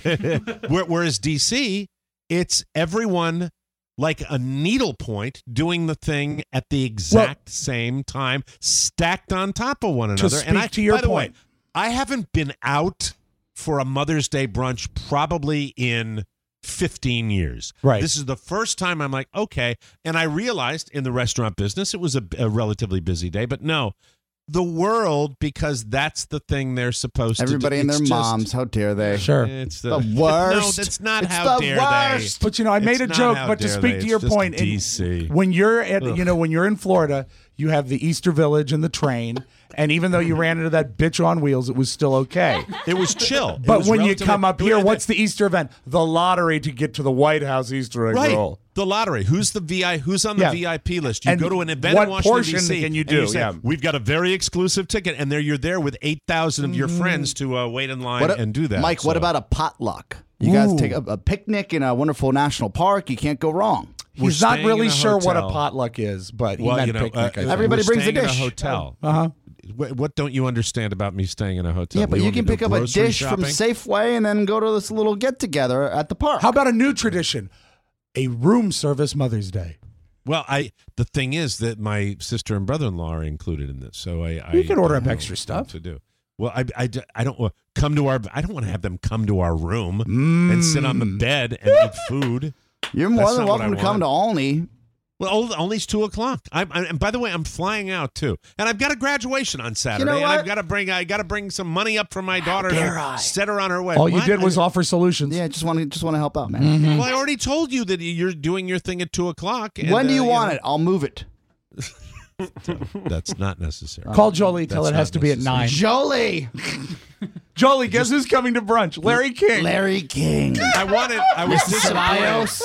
where- whereas D C, it's everyone like a needlepoint doing the thing at the exact same time, stacked on top of one To another. and speak I, to your by the point. way, I haven't been out for a Mother's Day brunch probably in fifteen years. Right. This is the first time I'm like, okay. And I realized in the restaurant business, it was a, a relatively busy day, but no. The world, because that's the thing they're supposed Everybody to do. and their It's just- moms. How dare they? Sure. It's The the, worst. No, that's not It's how the dare worst. they. But you know, I made It's a not joke. how But to dare speak they. to It's your just point, in- D C. when you're at, Ugh. you know, when you're in Florida, you have the Easter Village and the train, and even though you ran into that bitch on wheels, it was still okay. It was chill. It But was when you relatively- come up it here, was- what's the Easter event? The lottery to get to the White House Easter egg right? roll. The lottery. Who's the V I? Who's on the Yeah. V I P list? You And go to an event what in Washington portion D C. can you and do? say, Yeah. We've got a very exclusive ticket, and there you're there with eight thousand of your friends to uh, wait in line What a- and do that. Mike, what So- about a potluck? You guys Ooh. take a, a picnic in a wonderful national park. You can't go wrong. We're He's not staying really in a sure what a hotel. potluck is, but he Well, meant you know, picnic. uh, I think. Everybody we're brings a staying in dish. hotel. Uh-huh. What, what don't you understand about me staying in a hotel? Yeah, but you, you want can me to pick go up a grocery dish shopping? from Safeway and then go to this little get-together at the park. How about a new tradition? A room service Mother's Day. Well, I the thing is that my sister and brother-in-law are included in this, so I, I You can order don't up know extra what stuff. to do. Well, I, I, I don't want come to our. I don't want to have them come to our room and sit on the bed and eat food. You're more That's than not what welcome I to come to want. Olney. Well, only- only it's two o'clock. I'm, I, and by the way, I'm flying out too, and I've got a graduation on Saturday, know and what? I've got to bring. I got to bring some money up for my daughter dare to I? set her on her way. All you What? did was I, offer solutions. Yeah, just want to just want to help out, man. Mm-hmm. Well, I already told you that you're doing your thing at two o'clock. And, When do you uh, want know, it? I'll move it. That's not necessary. Call Jolie, tell That's it has not to be at necessary. nine. Jolie. Jolie, guess who's coming to brunch? Larry King. Larry King. I wanted. I was disappointed. Ceballos.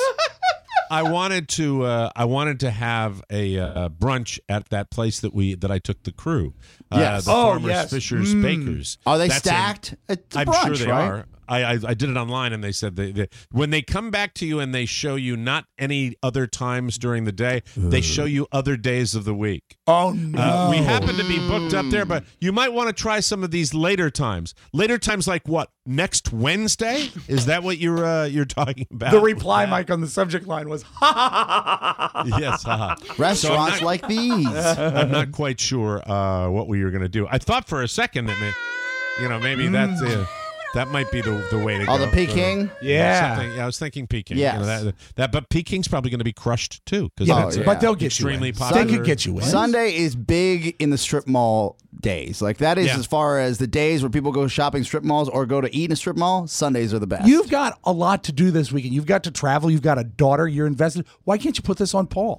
I wanted to. Uh, I wanted to have a uh, brunch at that place that we that I took the crew. Uh, Yes. The Oh, Farmers yes. Fishers Mm. Bakers. Are they That's in- stacked? It's a I'm brunch, sure they right? are. I, I I did it online, and they said they, they when they come back to you and they show you not any other times during the day, they show you other days of the week. Oh, no. Uh, we happen to be booked up there, but you might want to try some of these later times. Later times, like what? Next Wednesday? Is that what you're uh, you're talking about? The reply, Mike, on the subject line was, ha ha ha ha ha. Yes, haha. Restaurants So I'm not- like these. I'm not quite sure uh, what we were going to do. I thought for a second that, may, you know, maybe that's uh, that might be the the way to Oh, go. the Peking? So, Yeah. something- yeah. I was thinking Peking. Yes. You know, that, that, but Peking's probably going to be crushed too. Because Yeah, that's Oh, a- yeah. but they'll get extremely you in. popular. They could get you in. Sunday is big in the strip mall days. Like that is Yeah. as far as the days where people go shopping strip malls or go to eat in a strip mall. Sundays are the best. You've got a lot to do this weekend. You've got to travel. You've got a daughter. You're invested. Why can't you put this on Paul?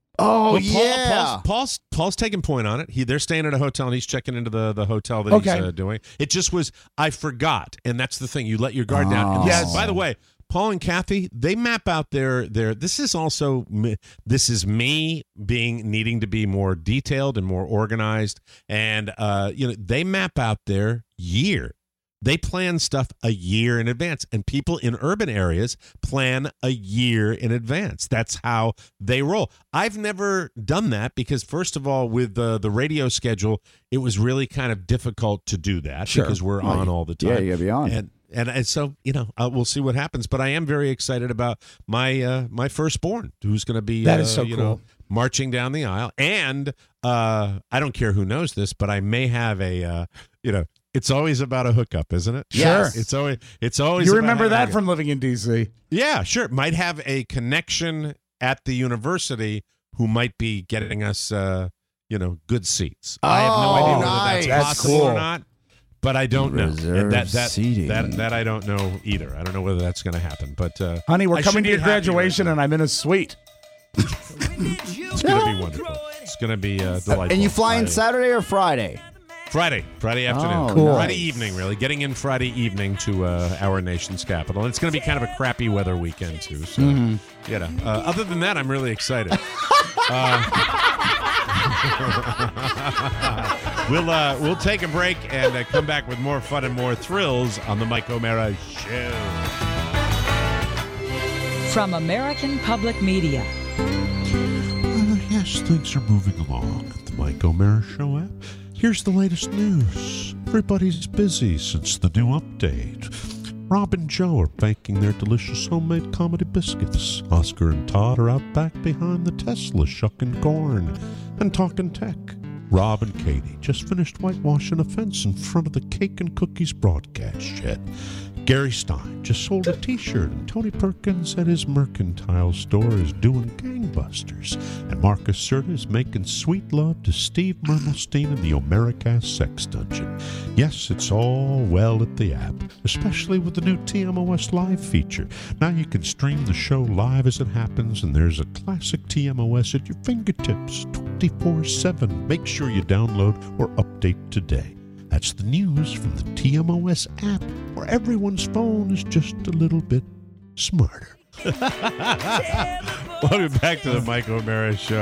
oh Well, Paul, yeah. Paul's, Paul's Paul's taking point on it. He they're staying at a hotel and he's checking into the, the hotel that Okay. he's uh, doing. It just was I forgot, and that's the thing. You let your guard down. And Yes. this- By the way, Paul and Kathy, they map out their their. This is also me, this is me being needing to be more detailed and more organized, and uh, you know they map out their year. They plan stuff a year in advance, and people in urban areas plan a year in advance. That's how they roll. I've never done that because, first of all, with the the radio schedule, it was really kind of difficult to do that Sure. because we're Well, on all the time. yeah, you gotta be on. And and, and so you know, uh, we'll see what happens. But I am very excited about my uh, my firstborn, who's going to be That uh, is so you cool. know marching down the aisle. And uh, I don't care who knows this, but I may have a uh, you know. It's always about a hookup, isn't it? Yes. It's always it's always You about remember having that a- from living in D C. Yeah, sure. Might have a connection at the university who might be getting us uh, you know, good seats. I have no Oh, idea whether nice. that's That's possible cool. or not. But I don't know. Reserve And that that, seating. that that I don't know either. I don't know whether that's going to happen. But uh, Honey, we're I coming should to your be happy graduation, right and I'm in a suite. now. It's going to be wonderful. It's going to be uh, delightful. and you fly in Friday. Saturday or Friday? Friday, Friday afternoon, Oh, Cool. Friday evening, really. Getting in Friday evening to uh, our nation's capital. And it's going to be kind of a crappy weather weekend too. So, Mm-hmm. you know, uh, other than that, I'm really excited. uh, we'll uh, we'll take a break and uh, come back with more fun and more thrills on the Mike O'Mara Show. From American Public Media. Uh, yes, things are moving along at the Mike O'Mara Show app. Here's the latest news. Everybody's busy since the new update. Rob and Joe are baking their delicious homemade comedy biscuits. Oscar and Todd are out back behind the Tesla shucking corn and talking tech. Rob and Katie just finished whitewashing a fence in front of the Cake and Cookies broadcast shed. Gary Stein just sold a t-shirt, and Tony Perkins at his mercantile store is doing gangbusters. And Marcus Serta is making sweet love to Steve Mermelstein in the Omericast sex dungeon. Yes, it's all well at the app, especially with the new T M O S Live feature. Now you can stream the show live as it happens, and there's a classic T M O S at your fingertips twenty-four seven. Make sure you download or update today. That's the news from the T M O S app, where everyone's phone is just a little bit smarter. Welcome back to the Mike O'Mara Show.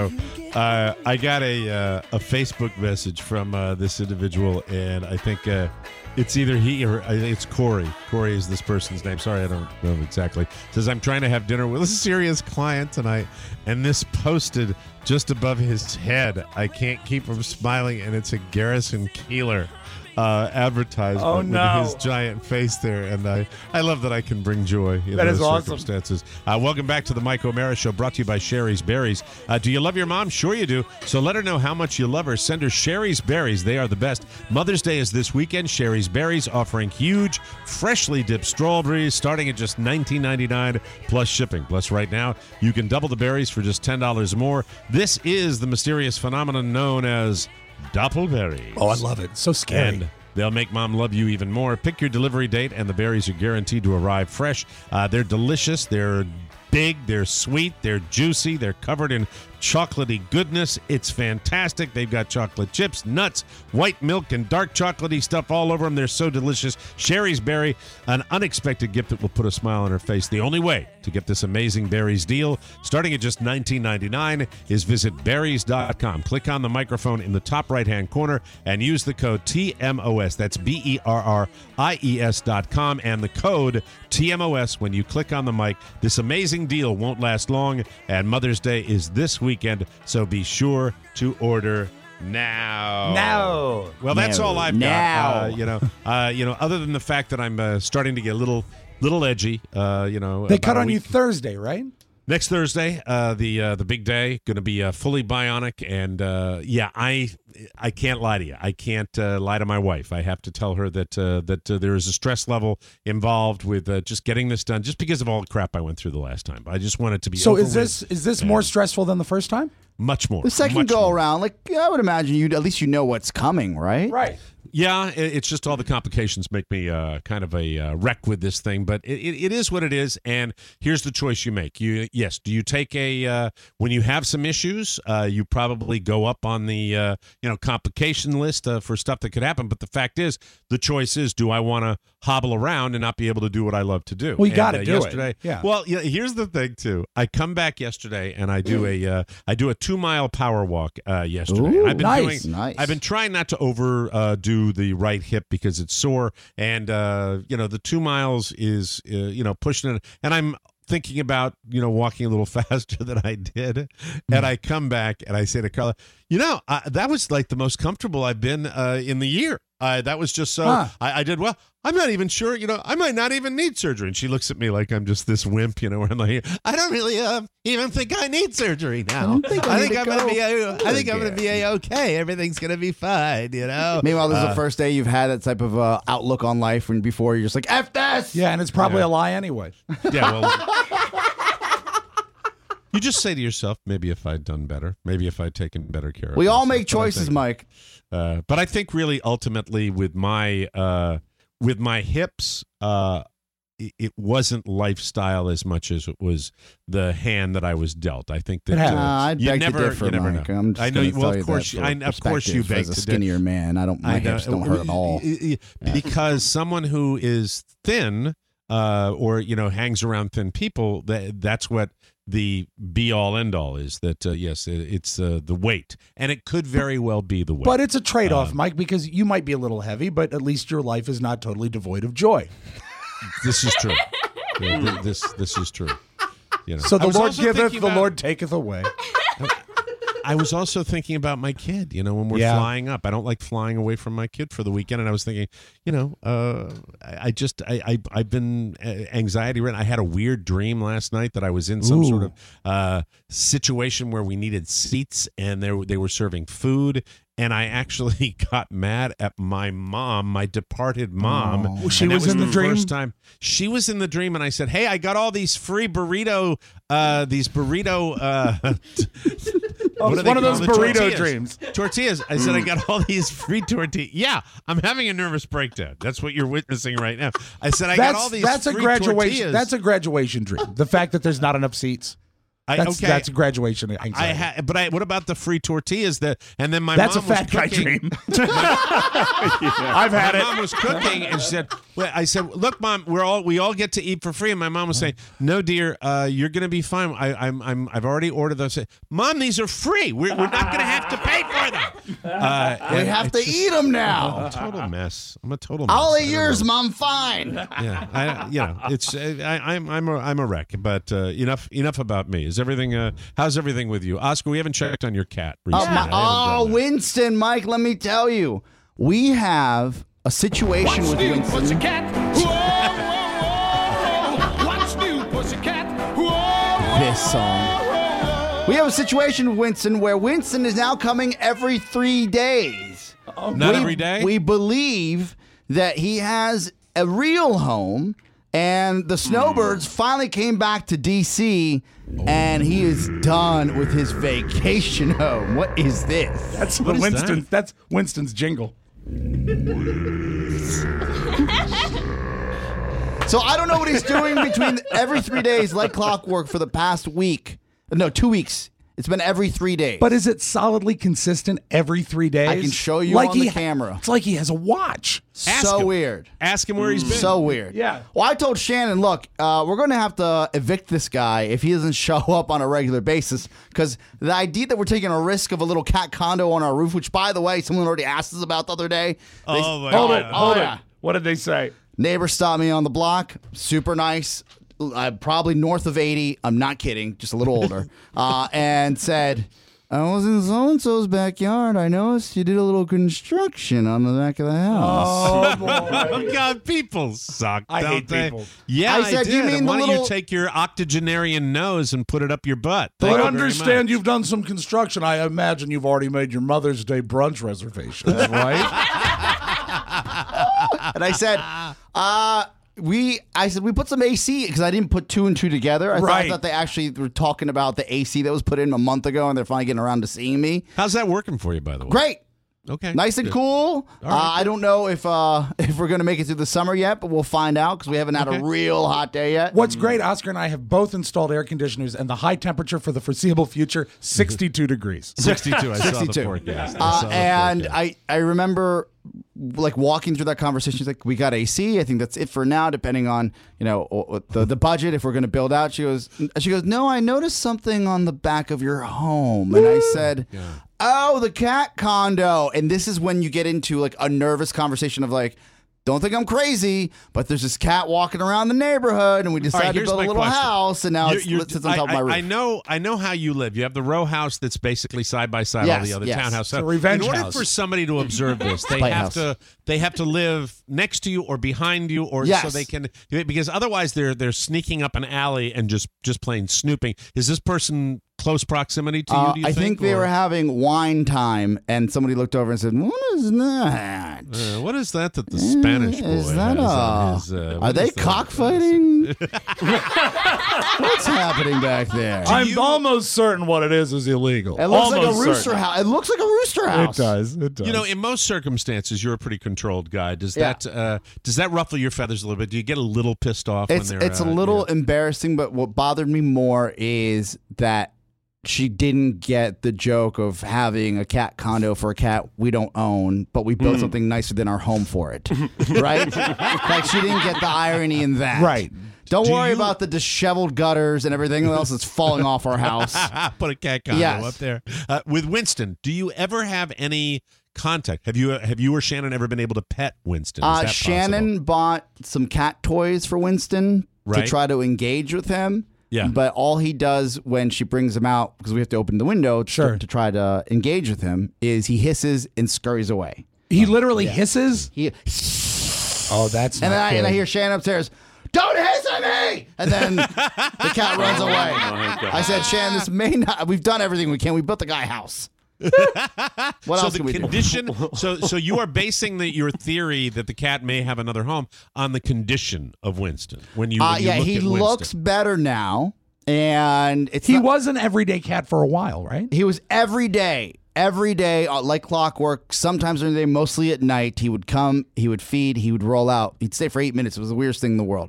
Uh, I got a uh, a Facebook message from uh, this individual, and I think uh, it's either he or I think it's Corey. Corey is this person's name. Sorry, I don't know exactly. Says, I'm trying to have dinner with a serious client tonight, and this posted just above his head. I can't keep from smiling, and it's a Garrison Keillor uh, advertisement Oh, with no. his giant face there, and I, I love that I can bring joy in That those is awesome. circumstances. Uh, welcome back to the Mike O'Mara Show, brought to you by Sherry's Berries. Uh, do you love your mom? Sure you do. So let her know how much you love her. Send her Sherry's Berries. They are the best. Mother's Day is this weekend. Sherry's Berries offering huge, freshly dipped strawberries starting at just nineteen ninety-nine plus shipping. Plus, right now, you can double the berries for just ten dollars more. This is the mysterious phenomenon known as doppelberries. Oh, I love it. So scary. And they'll make mom love you even more. Pick your delivery date, and the berries are guaranteed to arrive fresh. Uh, they're delicious. They're big. They're sweet. They're juicy. They're covered in chocolatey goodness. It's fantastic. They've got chocolate chips, nuts, white milk, and dark chocolatey stuff all over them. They're so delicious. Sherry's Berry, an unexpected gift that will put a smile on her face. The only way to get this amazing berries deal, starting at just nineteen ninety-nine, is visit berries dot com. Click on the microphone in the top right-hand corner and use the code T M O S. That's B E R R I E S dot com, and the code T M O S when you click on the mic. This amazing deal won't last long, and Mother's Day is this week. Weekend, so be sure to order now. Now. Well, that's Now. all I've Now. got. Uh, you know, uh, you know, other than the fact that I'm uh, starting to get a little, little edgy. Uh, you know, They about cut a on you week- Thursday, right? Next Thursday, uh, the uh, the big day, going to be uh, fully bionic, and uh, yeah, I I can't lie to you. I can't uh, lie to my wife. I have to tell her that uh, that uh, there is a stress level involved with uh, just getting this done, just because of all the crap I went through the last time. I just want it to be. So over is this with is this and more stressful than the first time? much more? The second much go more. around, like I would imagine you at least you know what's coming, right? Right. Yeah, it- it's just all the complications make me uh, kind of a uh, wreck with this thing, but it, it, it is what it is. And here's the choice you make. You yes, do you take a uh, when you have some issues? Uh, you probably go up on the uh, you know complication list uh, for stuff that could happen. But the fact is, the choice is: do I want to hobble around and not be able to do what I love to do? Well, you And, gotta uh, do it. yesterday, Yeah. Well, yeah. Here's the thing too. I come back yesterday and I do a uh, I do a two mile power walk uh, yesterday. Ooh, I've been nice. doing. Nice. I've been trying not to over uh, do the right hip because it's sore, and uh, you know the two miles is uh, you know pushing it, and I'm thinking about you know walking a little faster than I did, and I come back and I say to Carla, you know uh, that was like the most comfortable I've been uh, in the year. Uh, that was just so Huh. I, I did well. I'm not even sure, you know, I might not even need surgery. And she looks at me like I'm just this wimp, you know, where I'm like, I don't really uh, even think I need surgery now. I don't think I need to I'm go gonna be, a, I think I'm again. going to be a okay. Everything's going to be fine, you know. Meanwhile, this is Uh, the first day you've had that type of uh, outlook on life, when before you're just like F this. Yeah, and it's probably Yeah. a lie anyway. Yeah, well, you just say to yourself, maybe if I'd done better, maybe if I'd taken better care of We all myself. make But I choices, think- Mike. Uh, but I think really ultimately with my uh, with my hips, uh, it, it wasn't lifestyle as much as it was the hand that I was dealt. I think that It has. uh, Nah, I'd you beg never, to differ, you never Mike. know. I'm just I know. gonna You, well, tell of you course, that you, for I, of course, you perspective beg as a to skinnier man. I don't. My I know. hips don't hurt at all. Because someone who is thin, uh, or you know, hangs around thin people, that that's what the be all end all is. That uh, yes, it, it's uh, the weight, and it could very well be the weight. But it's a trade off, Um, Mike, because you might be a little heavy, but at least your life is not totally devoid of joy. This is true. Yeah, th- this this is true. You know. So the I was Lord also giveth, thinking the about- Lord taketh away. I was also thinking about my kid, you know, when we're Yeah. flying up. I don't like flying away from my kid for the weekend. And I was thinking, you know, uh, I, I just, I, I, I've been uh, anxiety ridden. I had a weird dream last night that I was in some Ooh. sort of uh, situation where we needed seats and they, they were serving food. And I actually got mad at my mom, my departed mom. Oh. She And that was in the dream? First time she was in the dream, and I said, "Hey, I got all these free burrito, uh, these burrito." Uh, Oh, what it's do they one of call those them? burrito Tortillas. dreams. Tortillas. I said I got all these free tortillas. Yeah, I'm having a nervous breakdown. That's what you're witnessing right now. I said I that's got all these that's a free graduation. tortillas. That's a graduation dream. The fact that there's not enough seats. I, That's okay. that's graduation I anxiety. ha- but I, what about the free tortillas? That and then my That's mom a fat was guy cooking. dream. I've had my it. mom was cooking, and she said, well, "I said, look, mom, we're all we all get to eat for free." And my mom was saying, "No, dear, uh, you're going to be fine. I, I'm I'm I've already ordered those." I said, Mom, these are free. We're, we're not going to have to pay for them. Uh, We and have to it's just- eat them I'm now. a total mess. I'm a total mess. I'll I eat don't yours, know. Mom. Fine. Yeah, I, you know, it's I, I'm I'm a, I'm a wreck. But uh, enough enough about me. Is everything? Uh, how's everything with you, Oscar? We haven't checked on your cat Oh, recently. my, I haven't oh done that. Winston, Mike, let me tell you, we have a situation with Winston. This song. We have a situation with Winston where Winston is now coming every three days. Not we, every day? We believe that he has a real home, and the Snowbirds finally came back to D C, and he is done with his vacation home. What is this? That's What is Winston. that? That's Winston's jingle. So I don't know what he's doing between every three days, like clockwork, for the past week. No, two weeks. It's been every three days. But is it solidly consistent every three days? I can show you like on he the ha- camera. It's like he has a watch. Ask so him. weird. Ask him where he's been. So weird. Yeah. Well, I told Shannon, look, uh, we're going to have to evict this guy if he doesn't show up on a regular basis, because the idea that we're taking a risk of a little cat condo on our roof, which, by the way, someone already asked us about the other day. They- Oh, my Hold God. it. Hold oh, it. yeah. What did they say? Neighbor stopped me on the block. Super nice. Uh, probably north of eighty. I'm not kidding. Just a little older. uh, and said, I was in so-and-so's backyard. I noticed you did a little construction on the back of the house. Oh, boy. Oh God, people suck. I don't hate they? people. Yeah, I I, said, did. you mean And the why don't little- you take your octogenarian nose and put it up your butt? I Thank you very understand much. you've done some construction. I imagine you've already made your Mother's Day brunch reservations, right? And I said, uh, we, I said, we put some A C because I didn't put two and two together. I, thought, I Right. thought they actually were talking about the A C that was put in a month ago, and they're finally getting around to seeing me. How's that working for you, by the way? Great. Okay. Nice and Good. cool. right, uh, I don't know if uh, if we're going to make it through the summer yet, but we'll find out because we haven't had Okay. a real hot day yet. What's great, Oscar and I have both installed air conditioners, and the high temperature for the foreseeable future, sixty-two degrees. sixty-two. I saw the sixty-two. forecast. I Uh, saw the and forecast. I, I remember like walking through that conversation. She's like, we got A C. I think that's it for now, depending on, you know, o- o- the, the budget, if we're going to build out. She goes, she goes, no, I noticed something on the back of your home. And I said, oh, the cat condo. And this is when you get into like a nervous conversation of like, don't think I'm crazy, but there's this cat walking around the neighborhood, and we All decided right, to here's build a my little question. house, and now You're- it's, you're- it sits on top I, of my I- roof. I know, I know how you live. You have the row house that's basically side by side all Yes, the other yes. townhouse. It's a revenge In order house. for somebody to observe this, they Light have house. to they have to live next to you or behind you, or so Yes. they can because otherwise they're they're sneaking up an alley and just just plain snooping. Is this person close proximity to you? Uh, do you I think, they or- were having wine time, and somebody looked over and said, "What is that? Uh, what is that that the Spanish boy is that has a? on his, uh, are what they is that? cockfighting? What's happening back there? I'm almost certain what it is is illegal. It looks almost like a rooster certain. house. It looks like a rooster house. It does. It does. You know, in most circumstances, you're a pretty controlled guy. Does Yeah. that uh, does that ruffle your feathers a little bit? Do you get a little pissed off It's when they're? it's a uh, little you know- embarrassing, but what bothered me more is that she didn't get the joke of having a cat condo for a cat we don't own, but we built something nicer than our home for it, right? Like she didn't get the irony in that, Right. Don't Do worry you- about the disheveled gutters and everything else that's falling off our house. Put a cat condo Yes. up there. Uh, with Winston, do you ever have any contact? Have you have you or Shannon ever been able to pet Winston? Is Uh, that Shannon bought some cat toys for Winston Right. to try to engage with him. Yeah. But all he does when she brings him out, because we have to open the window to, Sure. to try to engage with him, is he hisses and scurries away. he literally hisses. He Oh, that's and not then I, and I good. hear Shannon upstairs, "Don't hiss at me!" And then the cat runs away. I said, "Shannon, this may not. We've done everything we can. We built the guy a house. What so else the can we do?" condition. so so you are basing the, your theory that the cat may have another home on the condition of Winston. When you, Uh, when you yeah, look he at Winston. looks better now, and it's He not- was an everyday cat for a while, right? He was every day, every day, uh, like clockwork. Sometimes during the day, mostly at night. He would come, he would feed, he would roll out. He'd stay for eight minutes. It was the weirdest thing in the world.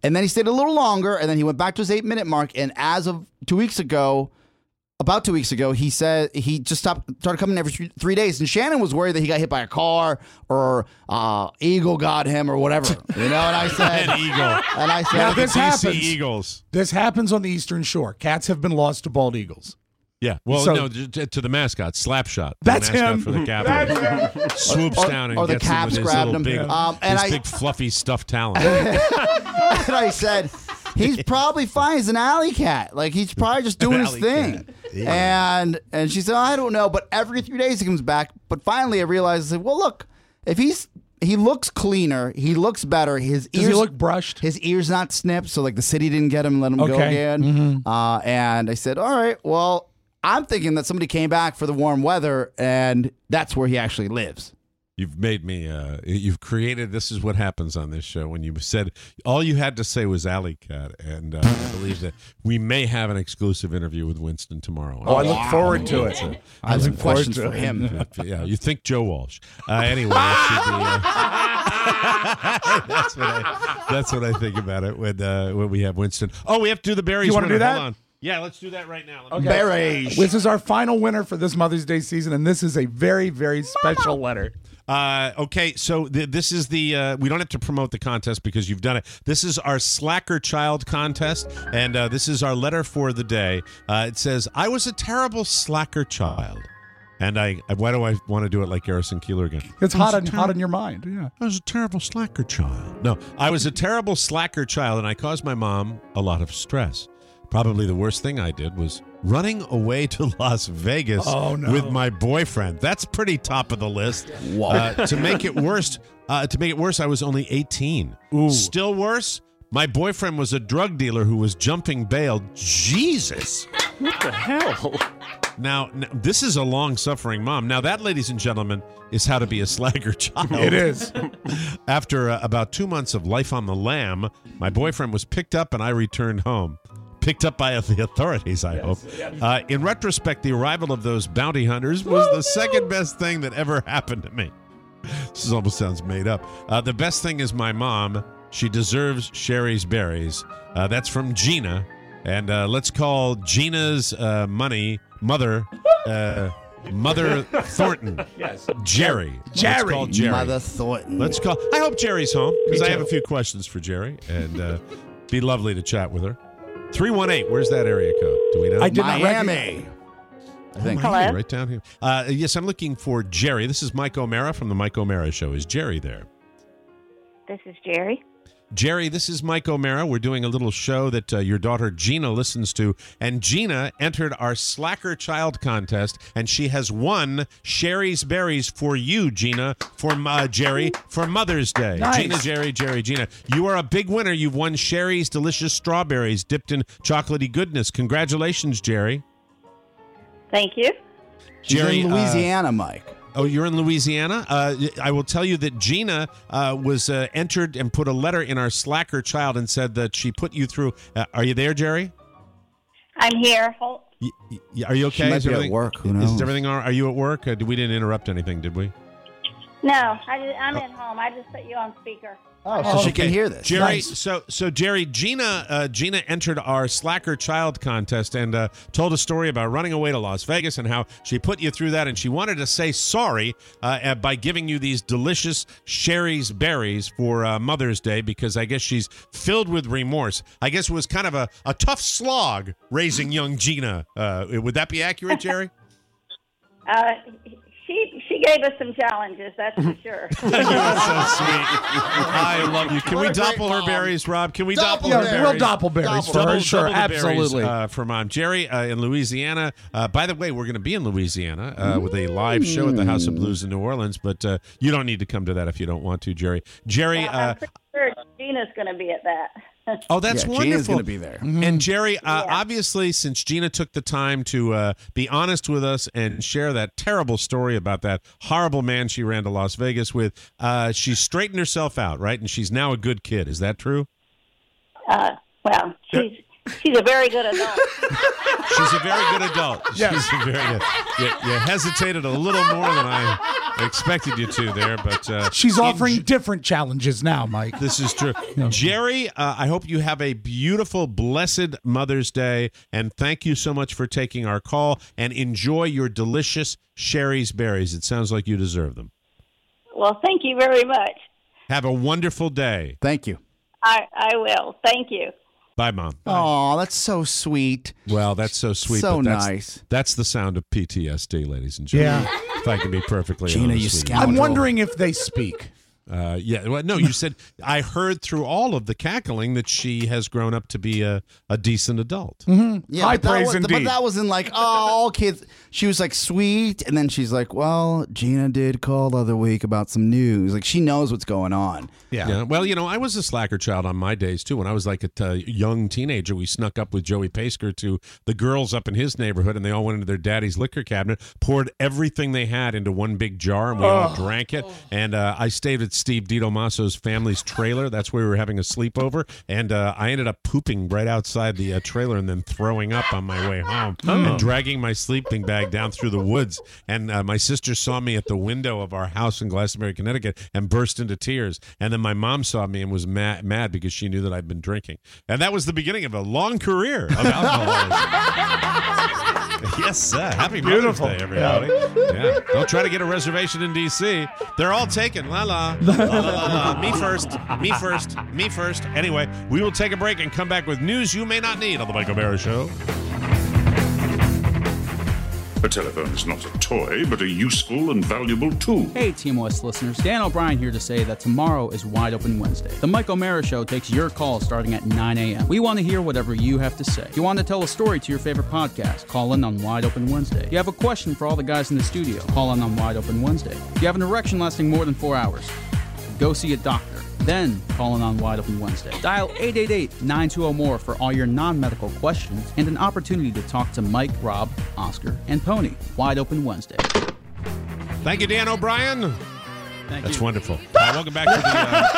And then he stayed a little longer, and then he went back to his eight-minute mark. And as of two weeks ago, about two weeks ago, he said he just stopped, started coming every three, three days. And Shannon was worried that he got hit by a car or uh, eagle got him or whatever. You know, and I said, An eagle. And I said, Now, this D C happens. Eagles. This happens on the Eastern Shore. Cats have been lost to bald eagles. Yeah, well, So- no, to, to the mascot, Slapshot. The That's mascot him. for the Capitals. Swoops Or- down and or the gets him Caps with his grabbed little him. big, Um, and his I- big fluffy stuffed talon. and I said, he's probably fine. He's an alley cat. Like, he's probably just doing his alley thing. cat. Yeah. And and she said, I don't know. But every three days he comes back. But finally I realized, I said, well, look, if he's he looks cleaner, he looks better. His Does ears he look brushed? His ears not snipped, so like the city didn't get him, let him go Okay. again. Mhm. Uh, and I said, all right, well, I'm thinking that somebody came back for the warm weather, and that's where he actually lives. You've made me, uh, you've created, this is what happens on this show. When you said, all you had to say was Alley Cat. And uh, I believe that we may have an exclusive interview with Winston tomorrow. Oh, I look forward to it. I have some look forward questions to for it. him. Yeah, you think Joe Walsh. Uh, anyway, that should be, uh, that's, what I, that's what I think about it when, uh, when we have Winston. Oh, we have to do the berries. You wanna winner. do that? Hold on. Yeah, let's do that right now. Let me- Berries. This is our final winner for this Mother's Day season, and this is a very, very special letter. Uh, okay, so th- this is the, uh, we don't have to promote the contest because you've done it. This is our Slacker Child contest, and uh, this is our letter for the day. Uh, it says, I was a terrible slacker child. And I, I why do I want to do it like Garrison Keillor again? It's I was hot a on, ter- hot in your mind. Yeah. I was a terrible slacker child. No, I was a terrible slacker child, and I caused my mom a lot of stress. Probably the worst thing I did was running away to Las Vegas Oh, no. with my boyfriend. That's pretty top of the list. Whoa. Uh, to make it worse, uh, to make it worse, I was only eighteen. Ooh. Still worse, my boyfriend was a drug dealer who was jumping bail. Jesus. What the hell? Now, n- this is a long-suffering mom. Now, that, ladies and gentlemen, is how to be a slacker child. It is. After uh, about two months of life on the lam, my boyfriend was picked up and I returned home. Picked up by the authorities, I hope. Uh, in retrospect, the arrival of those bounty hunters was the second best thing that ever happened to me. This almost sounds made up. Uh, the best thing is my mom. She deserves Sherry's berries. Uh, that's from Gina. And uh, let's call Gina's uh, money mother, uh, Mother Thornton. Yes. Jerry. Jerry. Let's call Jerry. Mother Thornton. Let's call. I hope Jerry's home because Me I have too. a few questions for Jerry, and uh, be lovely to chat with her. three one eight. Where's that area code? Do we know? I did not Miami. recognize- I think. Miami, Hello? right down here. Uh, yes, I'm looking for Jerry. This is Mike O'Mara from the Mike O'Mara Show. Is Jerry there? This is Jerry. Jerry, this is Mike O'Mara. We're doing a little show that uh, your daughter Gina listens to, and Gina entered our Slacker Child contest, and she has won Sherry's berries for you, Gina, for uh, Jerry, for Mother's Day. Nice. Gina, Jerry, Jerry, Gina. You are a big winner. You've won Sherry's delicious strawberries dipped in chocolatey goodness. Congratulations, Jerry. Thank you. She's Jerry, in uh, Louisiana, Mike. Oh, you're in Louisiana? Uh, I will tell you that Gina uh, was uh, entered and put a letter in our Slacker Child and said that she put you through. Uh, are you there, Jerry? I'm here. Hold. Y- y- are you okay? She might Is be at everything- work. Who Is knows? everything all right? Are you at work? Uh, we didn't interrupt anything, did we? No, I just, I'm at home. I just put you on speaker. Oh, so she can Okay. hear this. Jerry, Nice. so so Jerry, Gina, uh, Gina entered our Slacker Child contest and uh, told a story about running away to Las Vegas and how she put you through that, and she wanted to say sorry uh, uh, by giving you these delicious Sherry's berries for uh, Mother's Day because I guess she's filled with remorse. I guess it was kind of a, a tough slog raising young Gina. Uh, would that be accurate, Jerry? Uh, she she gave us some challenges, that's for sure. That's so sweet. I love you. Can we doppel her berries, Rob? Can we doppel, her Yeah, berries? we'll doppel berries for Double, her. Sure, double the berries, absolutely. uh, for Mom. Jerry uh, in Louisiana. Uh, by the way, we're going to be in Louisiana uh, with a live show at the House of Blues in New Orleans, but uh, you don't need to come to that if you don't want to, Jerry. Jerry, Well, uh, I'm pretty sure Gina's going to be at that. oh, that's Yeah, wonderful. Gina's gonna be there. And Jerry, uh, obviously, since Gina took the time to uh, be honest with us and share that terrible story about that horrible man she ran to Las Vegas with, uh, she's straightened herself out, right? And she's now a good kid. Is that true? Uh, well, she's She's a very good adult. She's a very good adult. Yes. She's a very good. You, you hesitated a little more than I expected you to there, but uh, She's offering in, different challenges now, Mike. This is true. Jerry, uh, I hope you have a beautiful, blessed Mother's Day, and thank you so much for taking our call, and enjoy your delicious Sherry's berries. It sounds like you deserve them. Well, thank you very much. Have a wonderful day. Thank you. I, I will. Thank you. Bye, Mom. Oh, that's so sweet. Well, that's so sweet. So but that's, nice. That's the sound of P T S D, ladies and gentlemen. Yeah. If I can be perfectly Gina, honest you with you. scoundrel. I'm wondering if they speak. Uh, yeah, well, no, you said I heard through all of the cackling that she has grown up to be a, a decent adult. Mm-hmm. Yeah, High but that praise was, indeed. But that wasn't like, oh, all kids. She was like sweet, and then she's like, well, Gina did call the other week about some news. Like, she knows what's going on. Yeah. Yeah. Well, you know, I was a slacker child on my days too. When I was like a uh, young teenager, we snuck up with Joey Pasker to the girls up in his neighborhood, and they all went into their daddy's liquor cabinet, poured everything they had into one big jar, and we all Oh. drank it. And uh, I stayed at Steve Dito Masso's family's trailer. That's where we were having a sleepover, and uh, I ended up pooping right outside the uh, trailer and then throwing up on my way home and dragging my sleeping bag down through the woods. And uh, my sister saw me at the window of our house in Glastonbury, Connecticut, and burst into tears. And then my mom saw me and was mad, mad because she knew that I'd been drinking. And that was the beginning of a long career of alcoholism. Yes, sir. Happy Beautiful. Mother's Day, everybody. Yeah. yeah. Don't try to get a reservation in D C. They're all taken. La la. La la la la. Me first. Me first. Me first. Anyway, we will take a break and come back with news you may not need on the Mike O'Mara Show. A telephone is not a toy, but a useful and valuable tool. Hey, T M O S listeners. Dan O'Brien here to say that tomorrow is Wide Open Wednesday. The Mike O'Mara Show takes your calls starting at nine a.m. We want to hear whatever you have to say. If you want to tell a story to your favorite podcast, call in on Wide Open Wednesday. If you have a question for all the guys in the studio, call in on Wide Open Wednesday. If you have an erection lasting more than four hours, go see a doctor. Then call in on Wide Open Wednesday. Dial eight eight eight, nine two zero, M O R E for all your non-medical questions and an opportunity to talk to Mike, Rob, Oscar, and Pony. Wide Open Wednesday. Thank you, Dan O'Brien. Thank That's you. wonderful. Uh, welcome back to the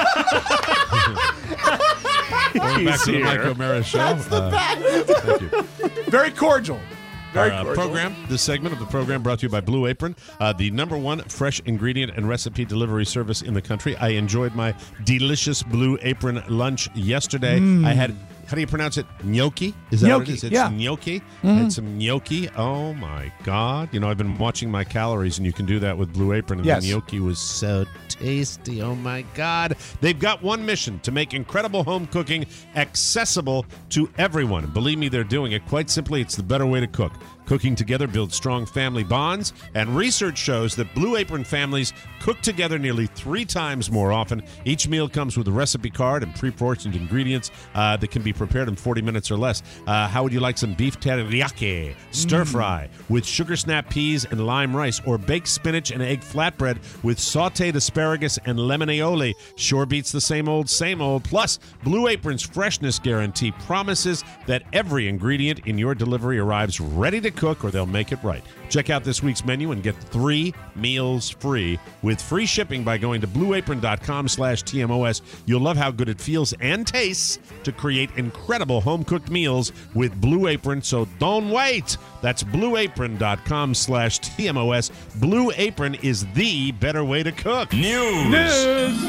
uh, welcome back to the Mike O'Mara Show. Uh, thank you. Very cordial. Very Our uh, cordial. program, this segment of the program brought to you by Blue Apron, uh, the number one fresh ingredient and recipe delivery service in the country. I enjoyed my delicious Blue Apron lunch yesterday. Mm. I had, how do you pronounce it? Gnocchi? Is that what it Gnocchi, is? It's yeah. gnocchi. I Mhm. had some gnocchi. Oh, my God. You know, I've been watching my calories, and you can do that with Blue Apron. And Yes. the gnocchi was so tasty. Oh, my God. They've got one mission, to make incredible home cooking accessible to everyone. And believe me, they're doing it. Quite simply, it's the better way to cook. Cooking together builds strong family bonds, and research shows that Blue Apron families cook together nearly three times more often. Each meal comes with a recipe card and pre-portioned ingredients uh, that can be prepared in forty minutes or less. Uh, how would you like some beef teriyaki, stir fry with sugar snap peas and lime rice, or baked spinach and egg flatbread with sautéed asparagus and lemon aioli? Sure beats the same old, same old. Plus, Blue Apron's freshness guarantee promises that every ingredient in your delivery arrives ready to cook, or they'll make it right. Check out this week's menu and get three meals free with free shipping by going to blueapron.com slash TMOS. You'll love how good it feels and tastes to create incredible home-cooked meals with Blue Apron, so don't wait. That's blueapron.com slash TMOS. Blue Apron is the better way to cook. News. News.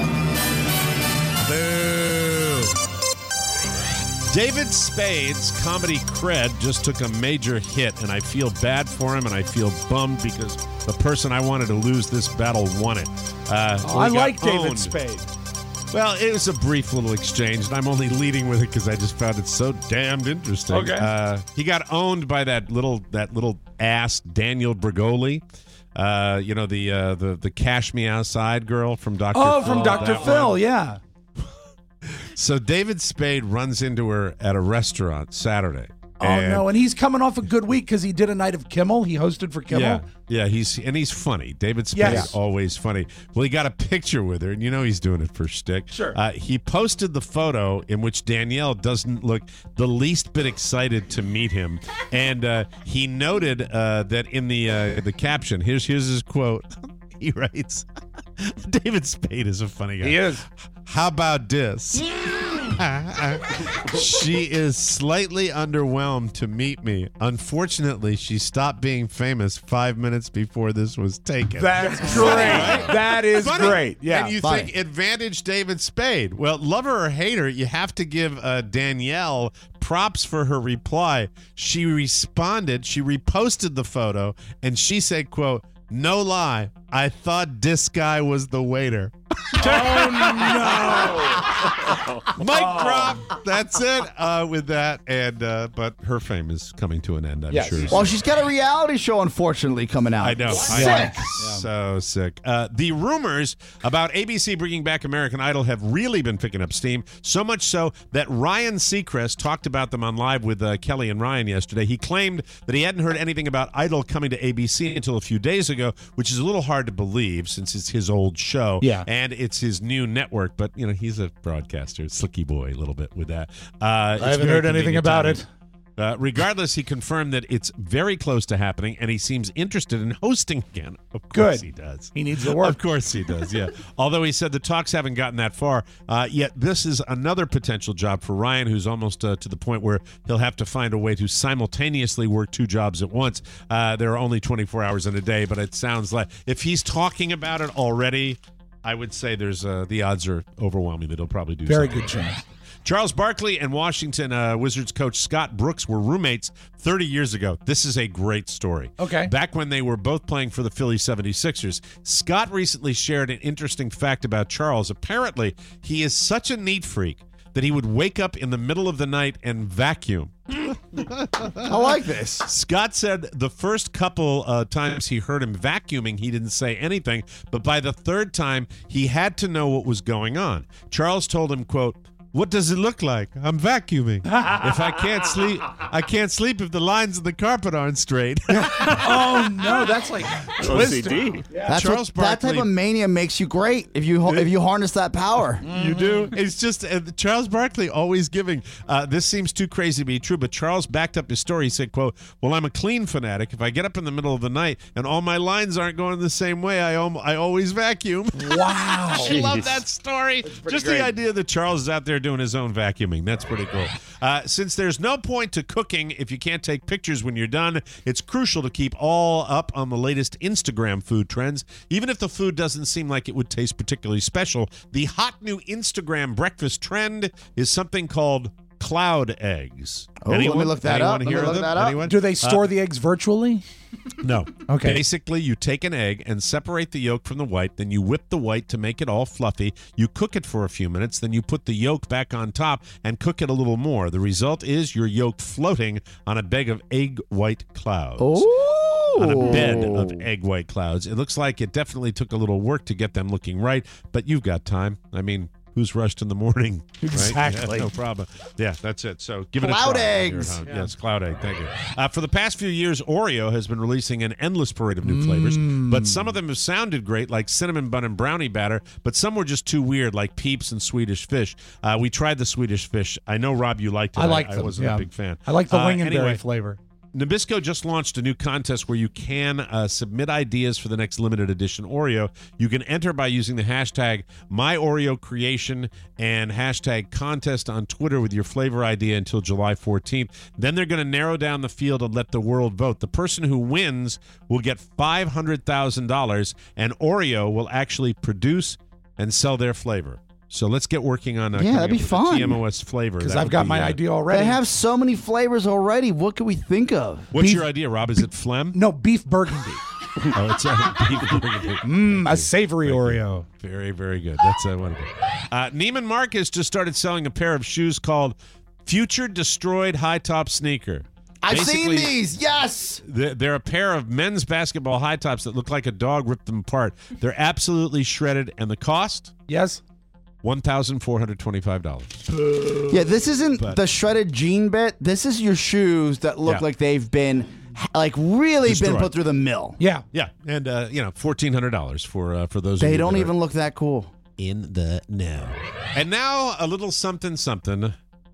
Boo. David Spade's comedy cred just took a major hit, and I feel bad for him, and I feel bummed because the person I wanted to lose this battle won it. Uh, Oh, well, I he got like David owned. Spade. Well, it was a brief little exchange, and I'm only leading with it because I just found it so damned interesting. Okay. Uh, he got owned by that little that little ass Daniel Brigoli. Uh, you know, the uh, the the Cash Me Outside girl from Doctor Oh, Phil. from Doctor that Phil, one. yeah. So David Spade runs into her at a restaurant Saturday. Oh, and- no, and he's coming off a good week because he did a night of Kimmel. He hosted for Kimmel. Yeah, yeah, he's and he's funny. David Spade Yes. is always funny. Well, he got a picture with her, and you know he's doing it for shtick. Sure. Uh, he posted the photo in which Danielle doesn't look the least bit excited to meet him, and uh, he noted uh, that in the uh, the caption. Here's here's his quote. He writes, "David Spade is a funny guy. He is. How about this?" She is slightly underwhelmed to meet me. Unfortunately, she stopped being famous five minutes before this was taken. That's great. That is Funny. great. Yeah. And you funny. think advantage David Spade. Well, love her or hate her, you have to give uh, Danielle props for her reply. She responded, she reposted the photo, and she said, quote, "No lie, I thought this guy was the waiter." Oh, no. Mic drop. That's it uh, with that. And uh, but her fame is coming to an end, I'm Yes. sure. Well, she's got a reality show, unfortunately, coming out. I know. Sick. I know. So sick. Uh, the rumors about A B C bringing back American Idol have really been picking up steam, so much so that Ryan Seacrest talked about them on Live with uh, Kelly and Ryan yesterday. He claimed that he hadn't heard anything about Idol coming to A B C until a few days ago, which is a little hard to believe since it's his old show. Yeah. And it's his new network. But, you know, he's a broadcaster, slicky boy a little bit with that. Uh, I it's haven't very heard anything convenient about timing. it. Uh, regardless, he confirmed that it's very close to happening, and he seems interested in hosting again. Of course Good. he does. He needs the work. Of course he does, yeah. Although he said the talks haven't gotten that far, uh, yet this is another potential job for Ryan, who's almost uh, to the point where he'll have to find a way to simultaneously work two jobs at once. Uh, there are only twenty-four hours in a day, but it sounds like if he's talking about it already, I would say there's uh, the odds are overwhelming that he'll probably do Very something. good chance. Charles Barkley and Washington uh, Wizards coach Scott Brooks were roommates thirty years ago. This is a great story. Okay. Back when they were both playing for the Philly seventy-sixers, Scott recently shared an interesting fact about Charles. Apparently, he is such a neat freak that he would wake up in the middle of the night and vacuum. I like this. Scott said the first couple uh, times he heard him vacuuming, he didn't say anything, but by the third time, he had to know what was going on. Charles told him, quote, "What does it look like? I'm vacuuming. If I can't sleep, I can't sleep if the lines of the carpet aren't straight." Oh no, that's like O C D. twisted. That's Charles what, that type Barkley- of mania makes you great if you if you harness that power. You do. It's just uh, Charles Barkley always giving. Uh, this seems too crazy to be true, but Charles backed up his story. He said, quote, "Well, I'm a clean fanatic. If I get up in the middle of the night and all my lines aren't going the same way, I al- I always vacuum." Wow. I love that story. Just great. the idea that Charles is out there doing his own vacuuming. That's pretty cool. Uh, since there's no point to cooking if you can't take pictures when you're done, it's crucial to keep all up on the latest Instagram food trends. Even if the food doesn't seem like it would taste particularly special, the hot new Instagram breakfast trend is something called cloud eggs. Oh, let me look that Anyone up. Let me hear of look them? that up. Anyone? Do they store Uh, the eggs virtually? No. Okay. Basically, you take an egg and separate the yolk from the white. Then you whip the white to make it all fluffy. You cook it for a few minutes. Then you put the yolk back on top and cook it a little more. The result is your yolk floating on a bed of egg white clouds. Oh. On a bed of egg white clouds. It looks like it definitely took a little work to get them looking right, but you've got time. I mean, who's rushed in the morning? Right? Exactly. Yeah, no problem. Yeah, that's it. So give it Cloud a try. eggs. Yeah. Yes, cloud egg. Thank you. Uh, for the past few years, Oreo has been releasing an endless parade of new flavors, but some of them have sounded great, like cinnamon bun and brownie batter, but some were just too weird, like Peeps and Swedish Fish. Uh, we tried the Swedish Fish. I know, Rob, you liked it. I liked I, them. I wasn't yeah. a big fan. I like the Uh, lingonberry anyway, flavor. Nabisco just launched a new contest where you can uh, submit ideas for the next limited edition Oreo. You can enter by using the hashtag MyOreoCreation and hashtag contest on Twitter with your flavor idea until July fourteenth. Then they're going to narrow down the field and let the world vote. The person who wins will get five hundred thousand dollars, and Oreo will actually produce and sell their flavor. So let's get working on uh, Yeah, coming that'd be up with a fun. T M O S flavor. Because That I've would got be, my uh, idea already. They have so many flavors already. What can we think of? What's Beef- your idea, Rob? Is it phlegm? No, beef burgundy. Oh, it's uh, beef burgundy. Mmm, a savory Oreo. Very, very good. That's uh, wonderful. Uh, Neiman Marcus just started selling a pair of shoes called Future Destroyed High Top Sneaker. I've seen Basically, these. Yes. They're they're a pair of men's basketball high tops that look like a dog ripped them apart. They're absolutely shredded, and the cost? Yes. one thousand four hundred twenty-five dollars. Yeah, this isn't But- the shredded jean bit. This is your shoes that look Yeah. like they've been like really Destroyed. been put through the mill. Yeah. Yeah, and uh, you know, fourteen hundred dollars for uh, for those. of They you don't that are even look that cool. in the know. And now a little something something.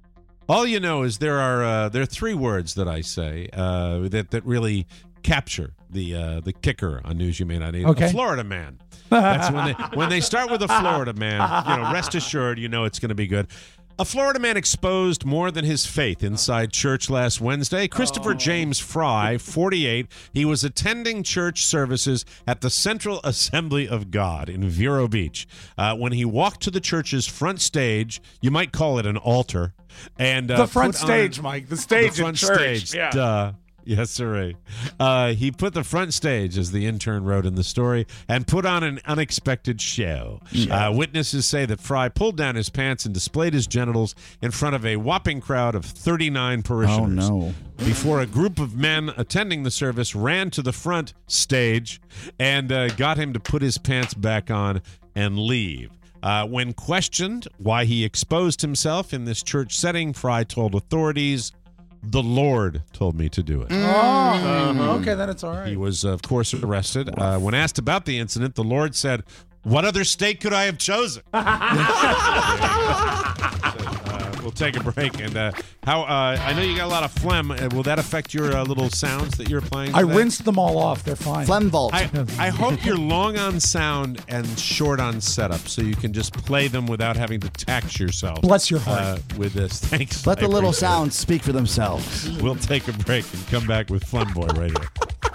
All you know is there are uh, there are three words that I say uh, that that really capture the uh, the kicker on News You May Not Need. Okay. A Florida man. That's when they when they start with a Florida man. You know, rest assured, you know it's going to be good. A Florida man exposed more than his faith inside church last Wednesday. Christopher James Fry, forty-eight. He was attending church services at the Central Assembly of God in Vero Beach. Uh, when he walked to the church's front stage, you might call it an altar, and uh, the front put stage, on, Mike, the stage the front in church. stage, Yeah. duh. Yes, sir. Uh, he put the front stage, as the intern wrote in the story, and put on an unexpected show. Uh, witnesses say that Fry pulled down his pants and displayed his genitals in front of a whopping crowd of thirty-nine parishioners. Oh, no. Before a group of men attending the service ran to the front stage and uh, got him to put his pants back on and leave. Uh, when questioned why he exposed himself in this church setting, Fry told authorities, "The Lord told me to do it." Oh, uh-huh. Okay, then it's all right. He was, of course, arrested. Uh, when asked about the incident, the Lord said, "What other state could I have chosen?" uh, we'll take a break. And uh, how? Uh, I know you got a lot of phlegm. Uh, will that affect your uh, little sounds that you're playing I today? rinsed them all off. They're fine. Phlegm vault. I, I hope you're long on sound and short on setup, so you can just play them without having to tax yourself. Bless your heart. Uh, with this. Thanks. Let the I little appreciate it. sounds speak for themselves. We'll take a break and come back with Fun Boy right here.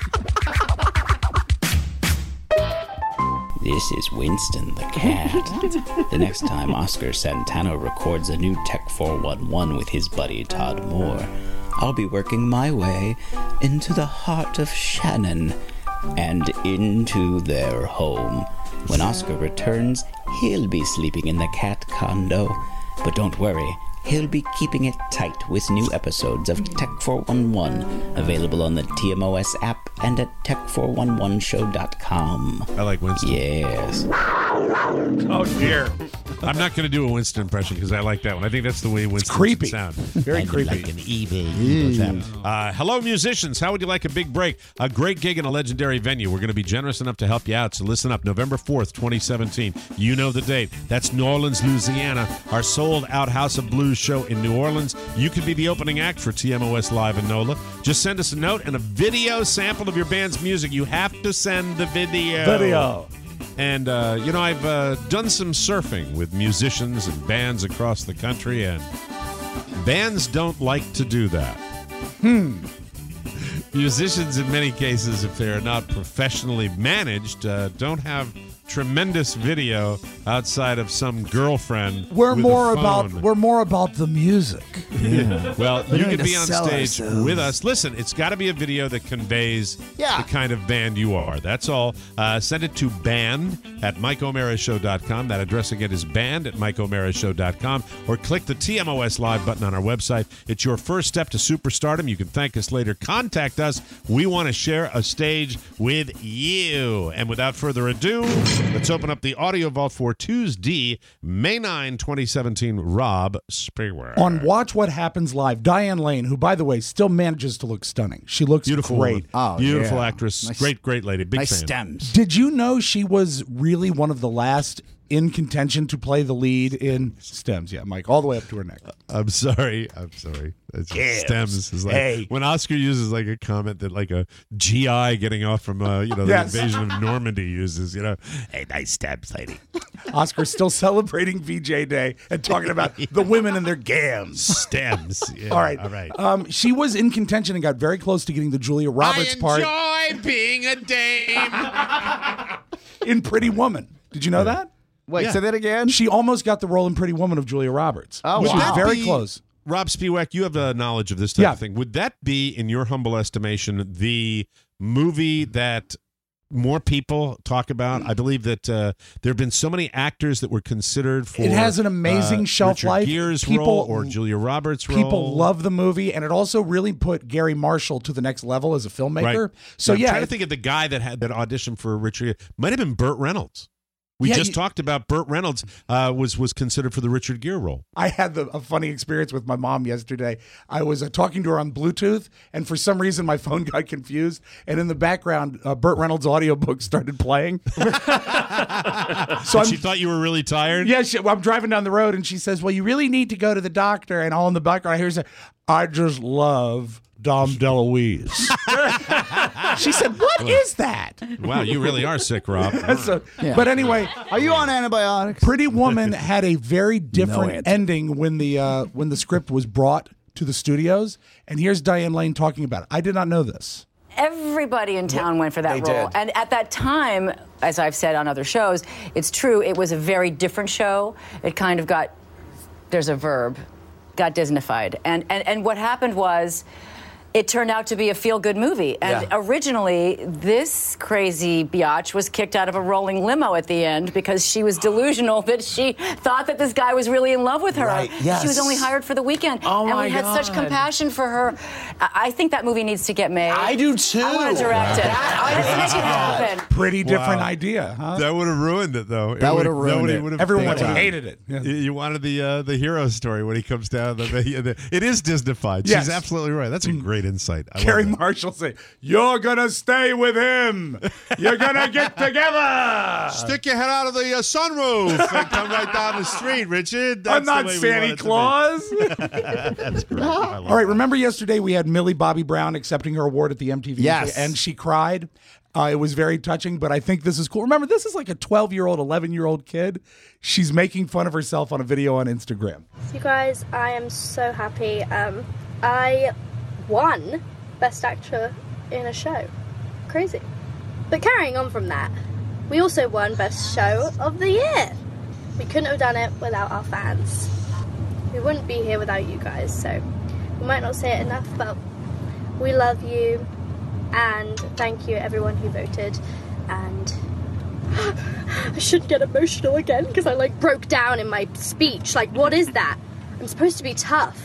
This is Winston the Cat. The next time Oscar Santana records a new Tech four one one with his buddy Todd Moore, I'll be working my way into the heart of Shannon and into their home. When Oscar returns, he'll be sleeping in the cat condo. But don't worry, he'll be keeping it tight with new episodes of Tech four one one, available on the T M O S app and at tech four one one show dot com. I like Winston. Yes. Oh, dear. I'm not going to do a Winston impression because I like that one. I think that's the way Winston creepy. should sound. Very And creepy. Like an evil, evil uh, hello, musicians. How would you like a big break? A great gig in a legendary venue. We're going to be generous enough to help you out. So listen up. November fourth, twenty seventeen. You know the date. That's New Orleans, Louisiana. Our sold-out House of Blues show in New Orleans. You could be the opening act for T M O S Live in NOLA. Just send us a note and a video sample of your band's music. You have to send the video. Video. And, uh, you know, I've uh, done some surfing with musicians and bands across the country, and bands don't like to do that. Hmm. Musicians, in many cases, if they're not professionally managed, uh, don't have tremendous video outside of some girlfriend. We're with more a phone. about we're more about the music. Yeah. Well, We're you going can to be on sell stage ourselves. with us. Listen, it's got to be a video that conveys Yeah. the kind of band you are. That's all. Uh, send it to band at mike o'mara show dot com. That address again is band at mike o'mara show dot com. Or click the T M O S Live button on our website. It's your first step to superstardom. You can thank us later. Contact us. We want to share a stage with you. And without further ado, let's open up the audio vault for Tuesday, May ninth, twenty seventeen. Rob Spearwell. On Watch What Happens Live, Diane Lane, who, by the way, still manages to look stunning. She looks Beautiful great. woman. Beautiful actress. Nice- great, great lady. Big nice fan. stems. Did you know she was really one of the last in contention to play the lead in Stems? Yeah, Mike, all the way up to her neck. I'm sorry. I'm sorry. It's just Yes. stems is like Hey. when Oscar uses like a comment that like a G I getting off from uh, you know the Yes. invasion of Normandy uses. You know, hey, nice stems, lady. Oscar's still celebrating V J Day and talking about the women and their gams. Stems. Yeah, all right. All right. Um, she was in contention and got very close to getting the Julia Roberts part enjoy being a dame. in Pretty Woman. Did you know that? Wait, Yeah. say that again? She almost got the role in Pretty Woman of Julia Roberts. Oh, She wow. was Would that very be- close. Rob Spiewak, you have the knowledge of this type Yeah. of thing. Would that be, in your humble estimation, the movie that more people talk about? I believe that uh, there have been so many actors that were considered for. It has an amazing uh, shelf Richard life. Gere's People- role or Julia Roberts' role. People love the movie, and it also really put Gary Marshall to the next level as a filmmaker. Right. So I'm yeah, trying to it- think of the guy that had that audition for Richard. Might have been Burt Reynolds. We Yeah, just you- talked about Burt Reynolds uh, was was considered for the Richard Gere role. I had the, a funny experience with my mom yesterday. I was uh, talking to her on Bluetooth, and for some reason my phone got confused. And in the background, uh, Burt Reynolds' audiobook started playing. so And I'm, she thought you were really tired. yeah, she, I'm driving down the road, and she says, "Well, you really need to go to the doctor." And all in the background, I hear her say, "I just love Dom DeLuise. She said, what is that? Wow, you really are sick, Rob. So, Yeah. But anyway, Are you on antibiotics? Pretty Woman had a very different answer. ending when the uh, when the script was brought to the studios. And here's Diane Lane talking about it. I did not know this. Everybody in town went for that They role. did. And at that time, as I've said on other shows, it's true, it was a very different show. It kind of got, there's a verb, got Disneyfied. And, and, and what happened was, it turned out to be a feel-good movie. And Yeah. originally, this crazy biatch was kicked out of a rolling limo at the end because she was delusional that she thought that this guy was really in love with her. Right, yes. She was only hired for the weekend. Oh, and my we had such God. compassion for her. I I think that movie needs to get made. I do too. I want to direct it. Let's make it happen. Pretty different Wow. idea, huh? That would have ruined it, though. It That would- would've ruined nobody it. would have Everyone picked would have it. hated it. Yeah. You- You wanted the uh, the hero story when he comes down. The, the, the, it is Disneyfied. Yes. She's absolutely right. That's a great insight. I love Carrie that. Marshall say, "You're gonna stay with him. You're gonna get together." Stick your head out of the uh, sunroof and come right down the street, Richard. That's I'm not the way we Santa want it to be. Claus. That's great. I love All right, that. remember yesterday we had Millie Bobby Brown accepting her award at the M T V? Yes. And she cried. Uh, it was very touching, but I think this is cool. Remember, this is like a twelve-year-old, eleven-year-old kid. She's making fun of herself on a video on Instagram. You guys, I am so happy. Um, I won Best Actor in a Show. Crazy. But carrying on from that, we also won Best Show of the Year. We couldn't have done it without our fans. We wouldn't be here without you guys, so we might not say it enough, but we love you, and thank you everyone who voted. And I shouldn't get emotional again because I like broke down in my speech. Like, what is that? I'm supposed to be tough.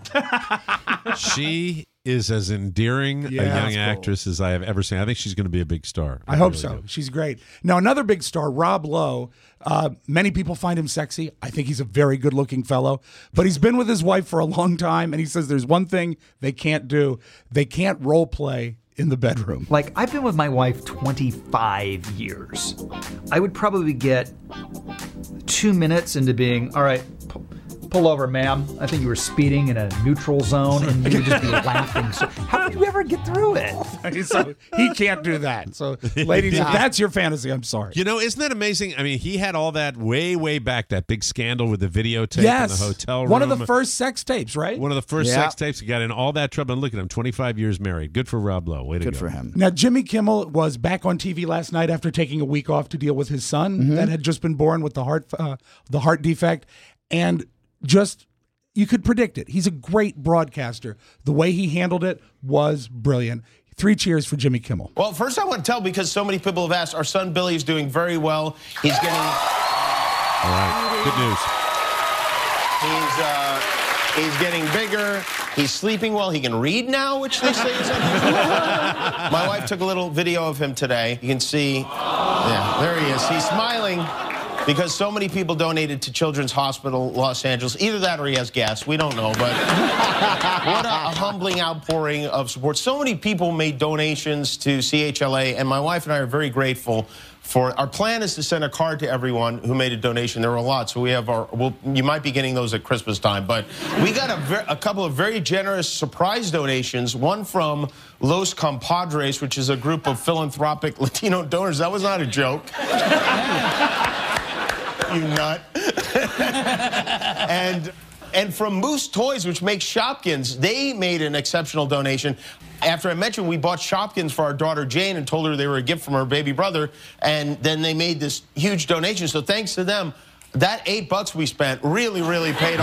She is as endearing Yeah, a young that's cool. actress as I have ever seen. I think she's going to be a big star. I hope really so. do. She's great. Now, another big star, Rob Lowe. Uh, many people find him sexy. I think he's a very good-looking fellow. But he's been with his wife for a long time, and he says there's one thing they can't do. They can't role play in the bedroom. Like, I've been with my wife twenty-five years. I would probably get two minutes into being, all right, pu- pull over, ma'am. I think you were speeding in a neutral zone, and you would just be laughing. So how did you ever get through it? So he can't do that. So, ladies, if that's your fantasy, I'm sorry. You know, isn't that amazing? I mean, he had all that way, way back, that big scandal with the videotape Yes. in the hotel room. One of the first sex tapes, right? One of the first Yeah. sex tapes. He got in all that trouble. And look at him, twenty-five years married. Good for Rob Lowe. Way to Good go. for him. Now, Jimmy Kimmel was back on T V last night after taking a week off to deal with his son Mm-hmm. that had just been born with the heart uh, the heart defect, and just you could predict it. He's a great broadcaster. The way he handled it was brilliant. Three cheers for Jimmy Kimmel. Well, first I want to tell, because so many people have asked, our son Billy is doing very well. He's getting... All right. Good news. He's uh, he's getting bigger. He's sleeping well. He can read now, which they say is unusual. My wife took a little video of him today. You can see, yeah, there he is. He's smiling because so many people donated to Children's Hospital Los Angeles. Either that or he has gas. We don't know, but what a, a humbling outpouring of support. So many people made donations to C H L A, and my wife and I are very grateful. For our plan is to send a card to everyone who made a donation. There were a lot, so we have our. We'll, you might be getting those at Christmas time, but we got a, ver, a couple of very generous surprise donations. One from Los Compadres, which is a group of philanthropic Latino donors. That was not a joke. You nut. and. And from Moose Toys, which makes Shopkins, they made an exceptional donation. After I mentioned we bought Shopkins for our daughter Jane and told her they were a gift from her baby brother, and then they made this huge donation. So thanks to them, that eight bucks we spent really, really paid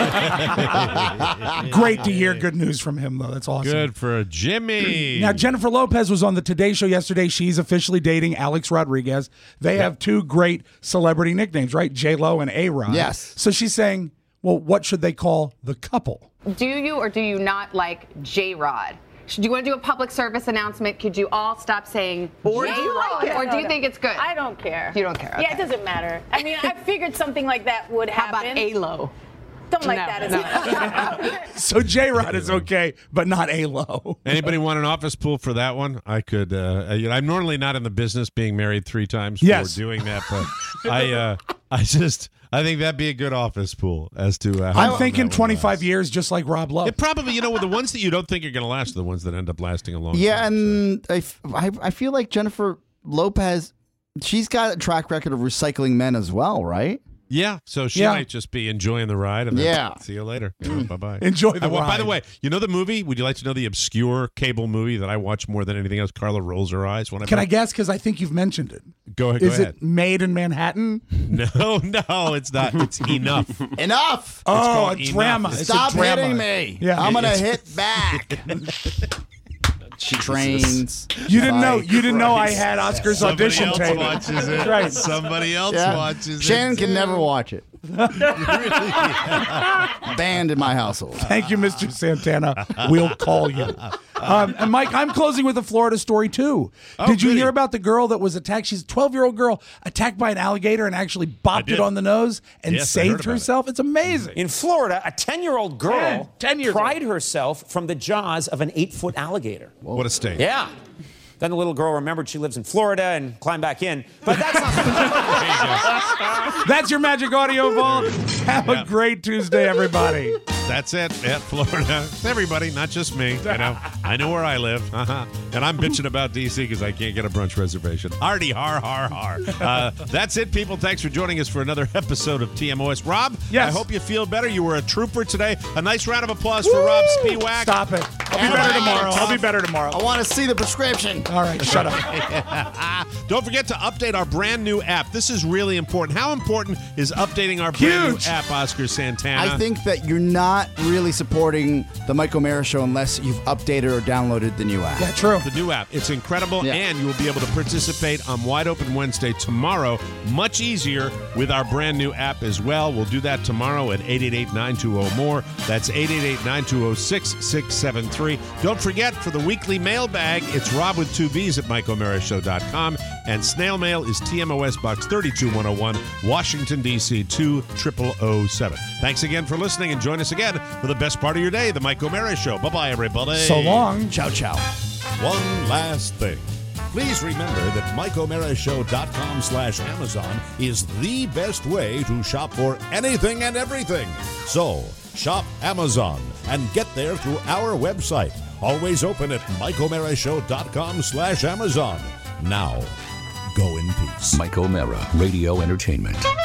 off. Great to hear good news from him, though. That's awesome. Good for Jimmy. Now, Jennifer Lopez was on the Today Show yesterday. She's officially dating Alex Rodriguez. They have two great celebrity nicknames, right? J-Lo and A-Rod. Yes. So she's saying, well, what should they call the couple? Do you or do you not like J-Rod? Do you want to do a public service announcement? Could you all stop saying Or J-Rod? do you like it? Or do No, you no. think it's good? I don't care. You don't care. Yeah, okay. it doesn't matter. I mean, I figured something like that would How happen. about A-Lo? Don't like No, that as no. well. So J-Rod is okay, but not A-Lo. Anybody want an office pool for that one? I could. Uh, you know, I'm normally not in the business being married three times Yes. for doing that, but I, uh, I just, I think that'd be a good office pool as to. Uh, how I'm long thinking that would twenty-five last. years, just like Rob Lowe. It probably, you know, the ones that you don't think are going to last are the ones that end up lasting a long Yeah, time. and I, f- I, I feel like Jennifer Lopez, she's got a track record of recycling men as well, right? Yeah, so she Yeah. might just be enjoying the ride and then Yeah. see you later. Bye bye. Enjoy the By ride. the way, you know the movie? Would you like to know the obscure cable movie that I watch more than anything else? Carla rolls her eyes when I Can I guess? Because I think you've mentioned it. Go ahead. Go Is ahead. it Made in Manhattan? No, no, it's not. It's Enough. Enough. Oh, called a Enough. drama. It's Stop a drama. hitting me. Yeah. I'm gonna It's- hit back. Trains. You didn't know. Bike. You didn't know I had Oscar's Somebody audition else tape. watches it. Right. Somebody else Yeah. watches Shannon it. can never watch it. Banned in my household. Thank you, Mister Santana. We'll call you. Um, and Mike, I'm closing with a Florida story too. Oh, Did you goody. hear about the girl that was attacked? She's a twelve-year-old girl attacked by an alligator and actually bopped did. it on the nose and Yes, I heard saved about it. herself. It's amazing. In Florida, a ten-year-old girl Yeah, ten years pried herself from the jaws of an eight-foot alligator. What a state. Yeah. Then the little girl remembered she lives in Florida and climbed back in. But that's not. That's your Magic Audio Vault. Have Yeah. a great Tuesday, everybody. That's it. Yeah, Florida. It's everybody, not just me. You know, I know where I live. Uh-huh. And I'm bitching about D C because I can't get a brunch reservation. Artie, har, har, har. Uh, that's it, people. Thanks for joining us for another episode of T M O S. Rob, Yes. I hope you feel better. You were a trooper today. A nice round of applause for Rob Spiewak. Stop it. I'll be better tomorrow. I'll be better tomorrow. I want to see the prescription. All right, shut up. Don't forget to update our brand new app. This is really important. How important is updating our brand Huge. new app, Oscar Santana? I think that you're not really supporting the Mike O'Mara Show unless you've updated or downloaded the new app. Yeah, true. The new app. It's incredible, Yeah. and you will be able to participate on Wide Open Wednesday tomorrow. Much easier with our brand new app as well. We'll do that tomorrow at eight eight eight, nine two zero, more. That's eight eight eight, nine two zero, six six seven three. Don't forget, for the weekly mailbag, it's Rob with two B's at mike o'mara show dot com, and snail mail is T M O S Box thirty-two one oh one, Washington, D C two zero zero zero seven. Thanks again for listening, and join us again for the best part of your day, the Mike O'Mara Show. Bye-bye, everybody. So long. Ciao, ciao. One last thing. Please remember that mike o'mara show dot com slash Amazon is the best way to shop for anything and everything. So, shop Amazon and get there through our website. Always open at mike o'mara show dot com slash Amazon. Now, go in peace. Mike O'Mara, Radio Entertainment.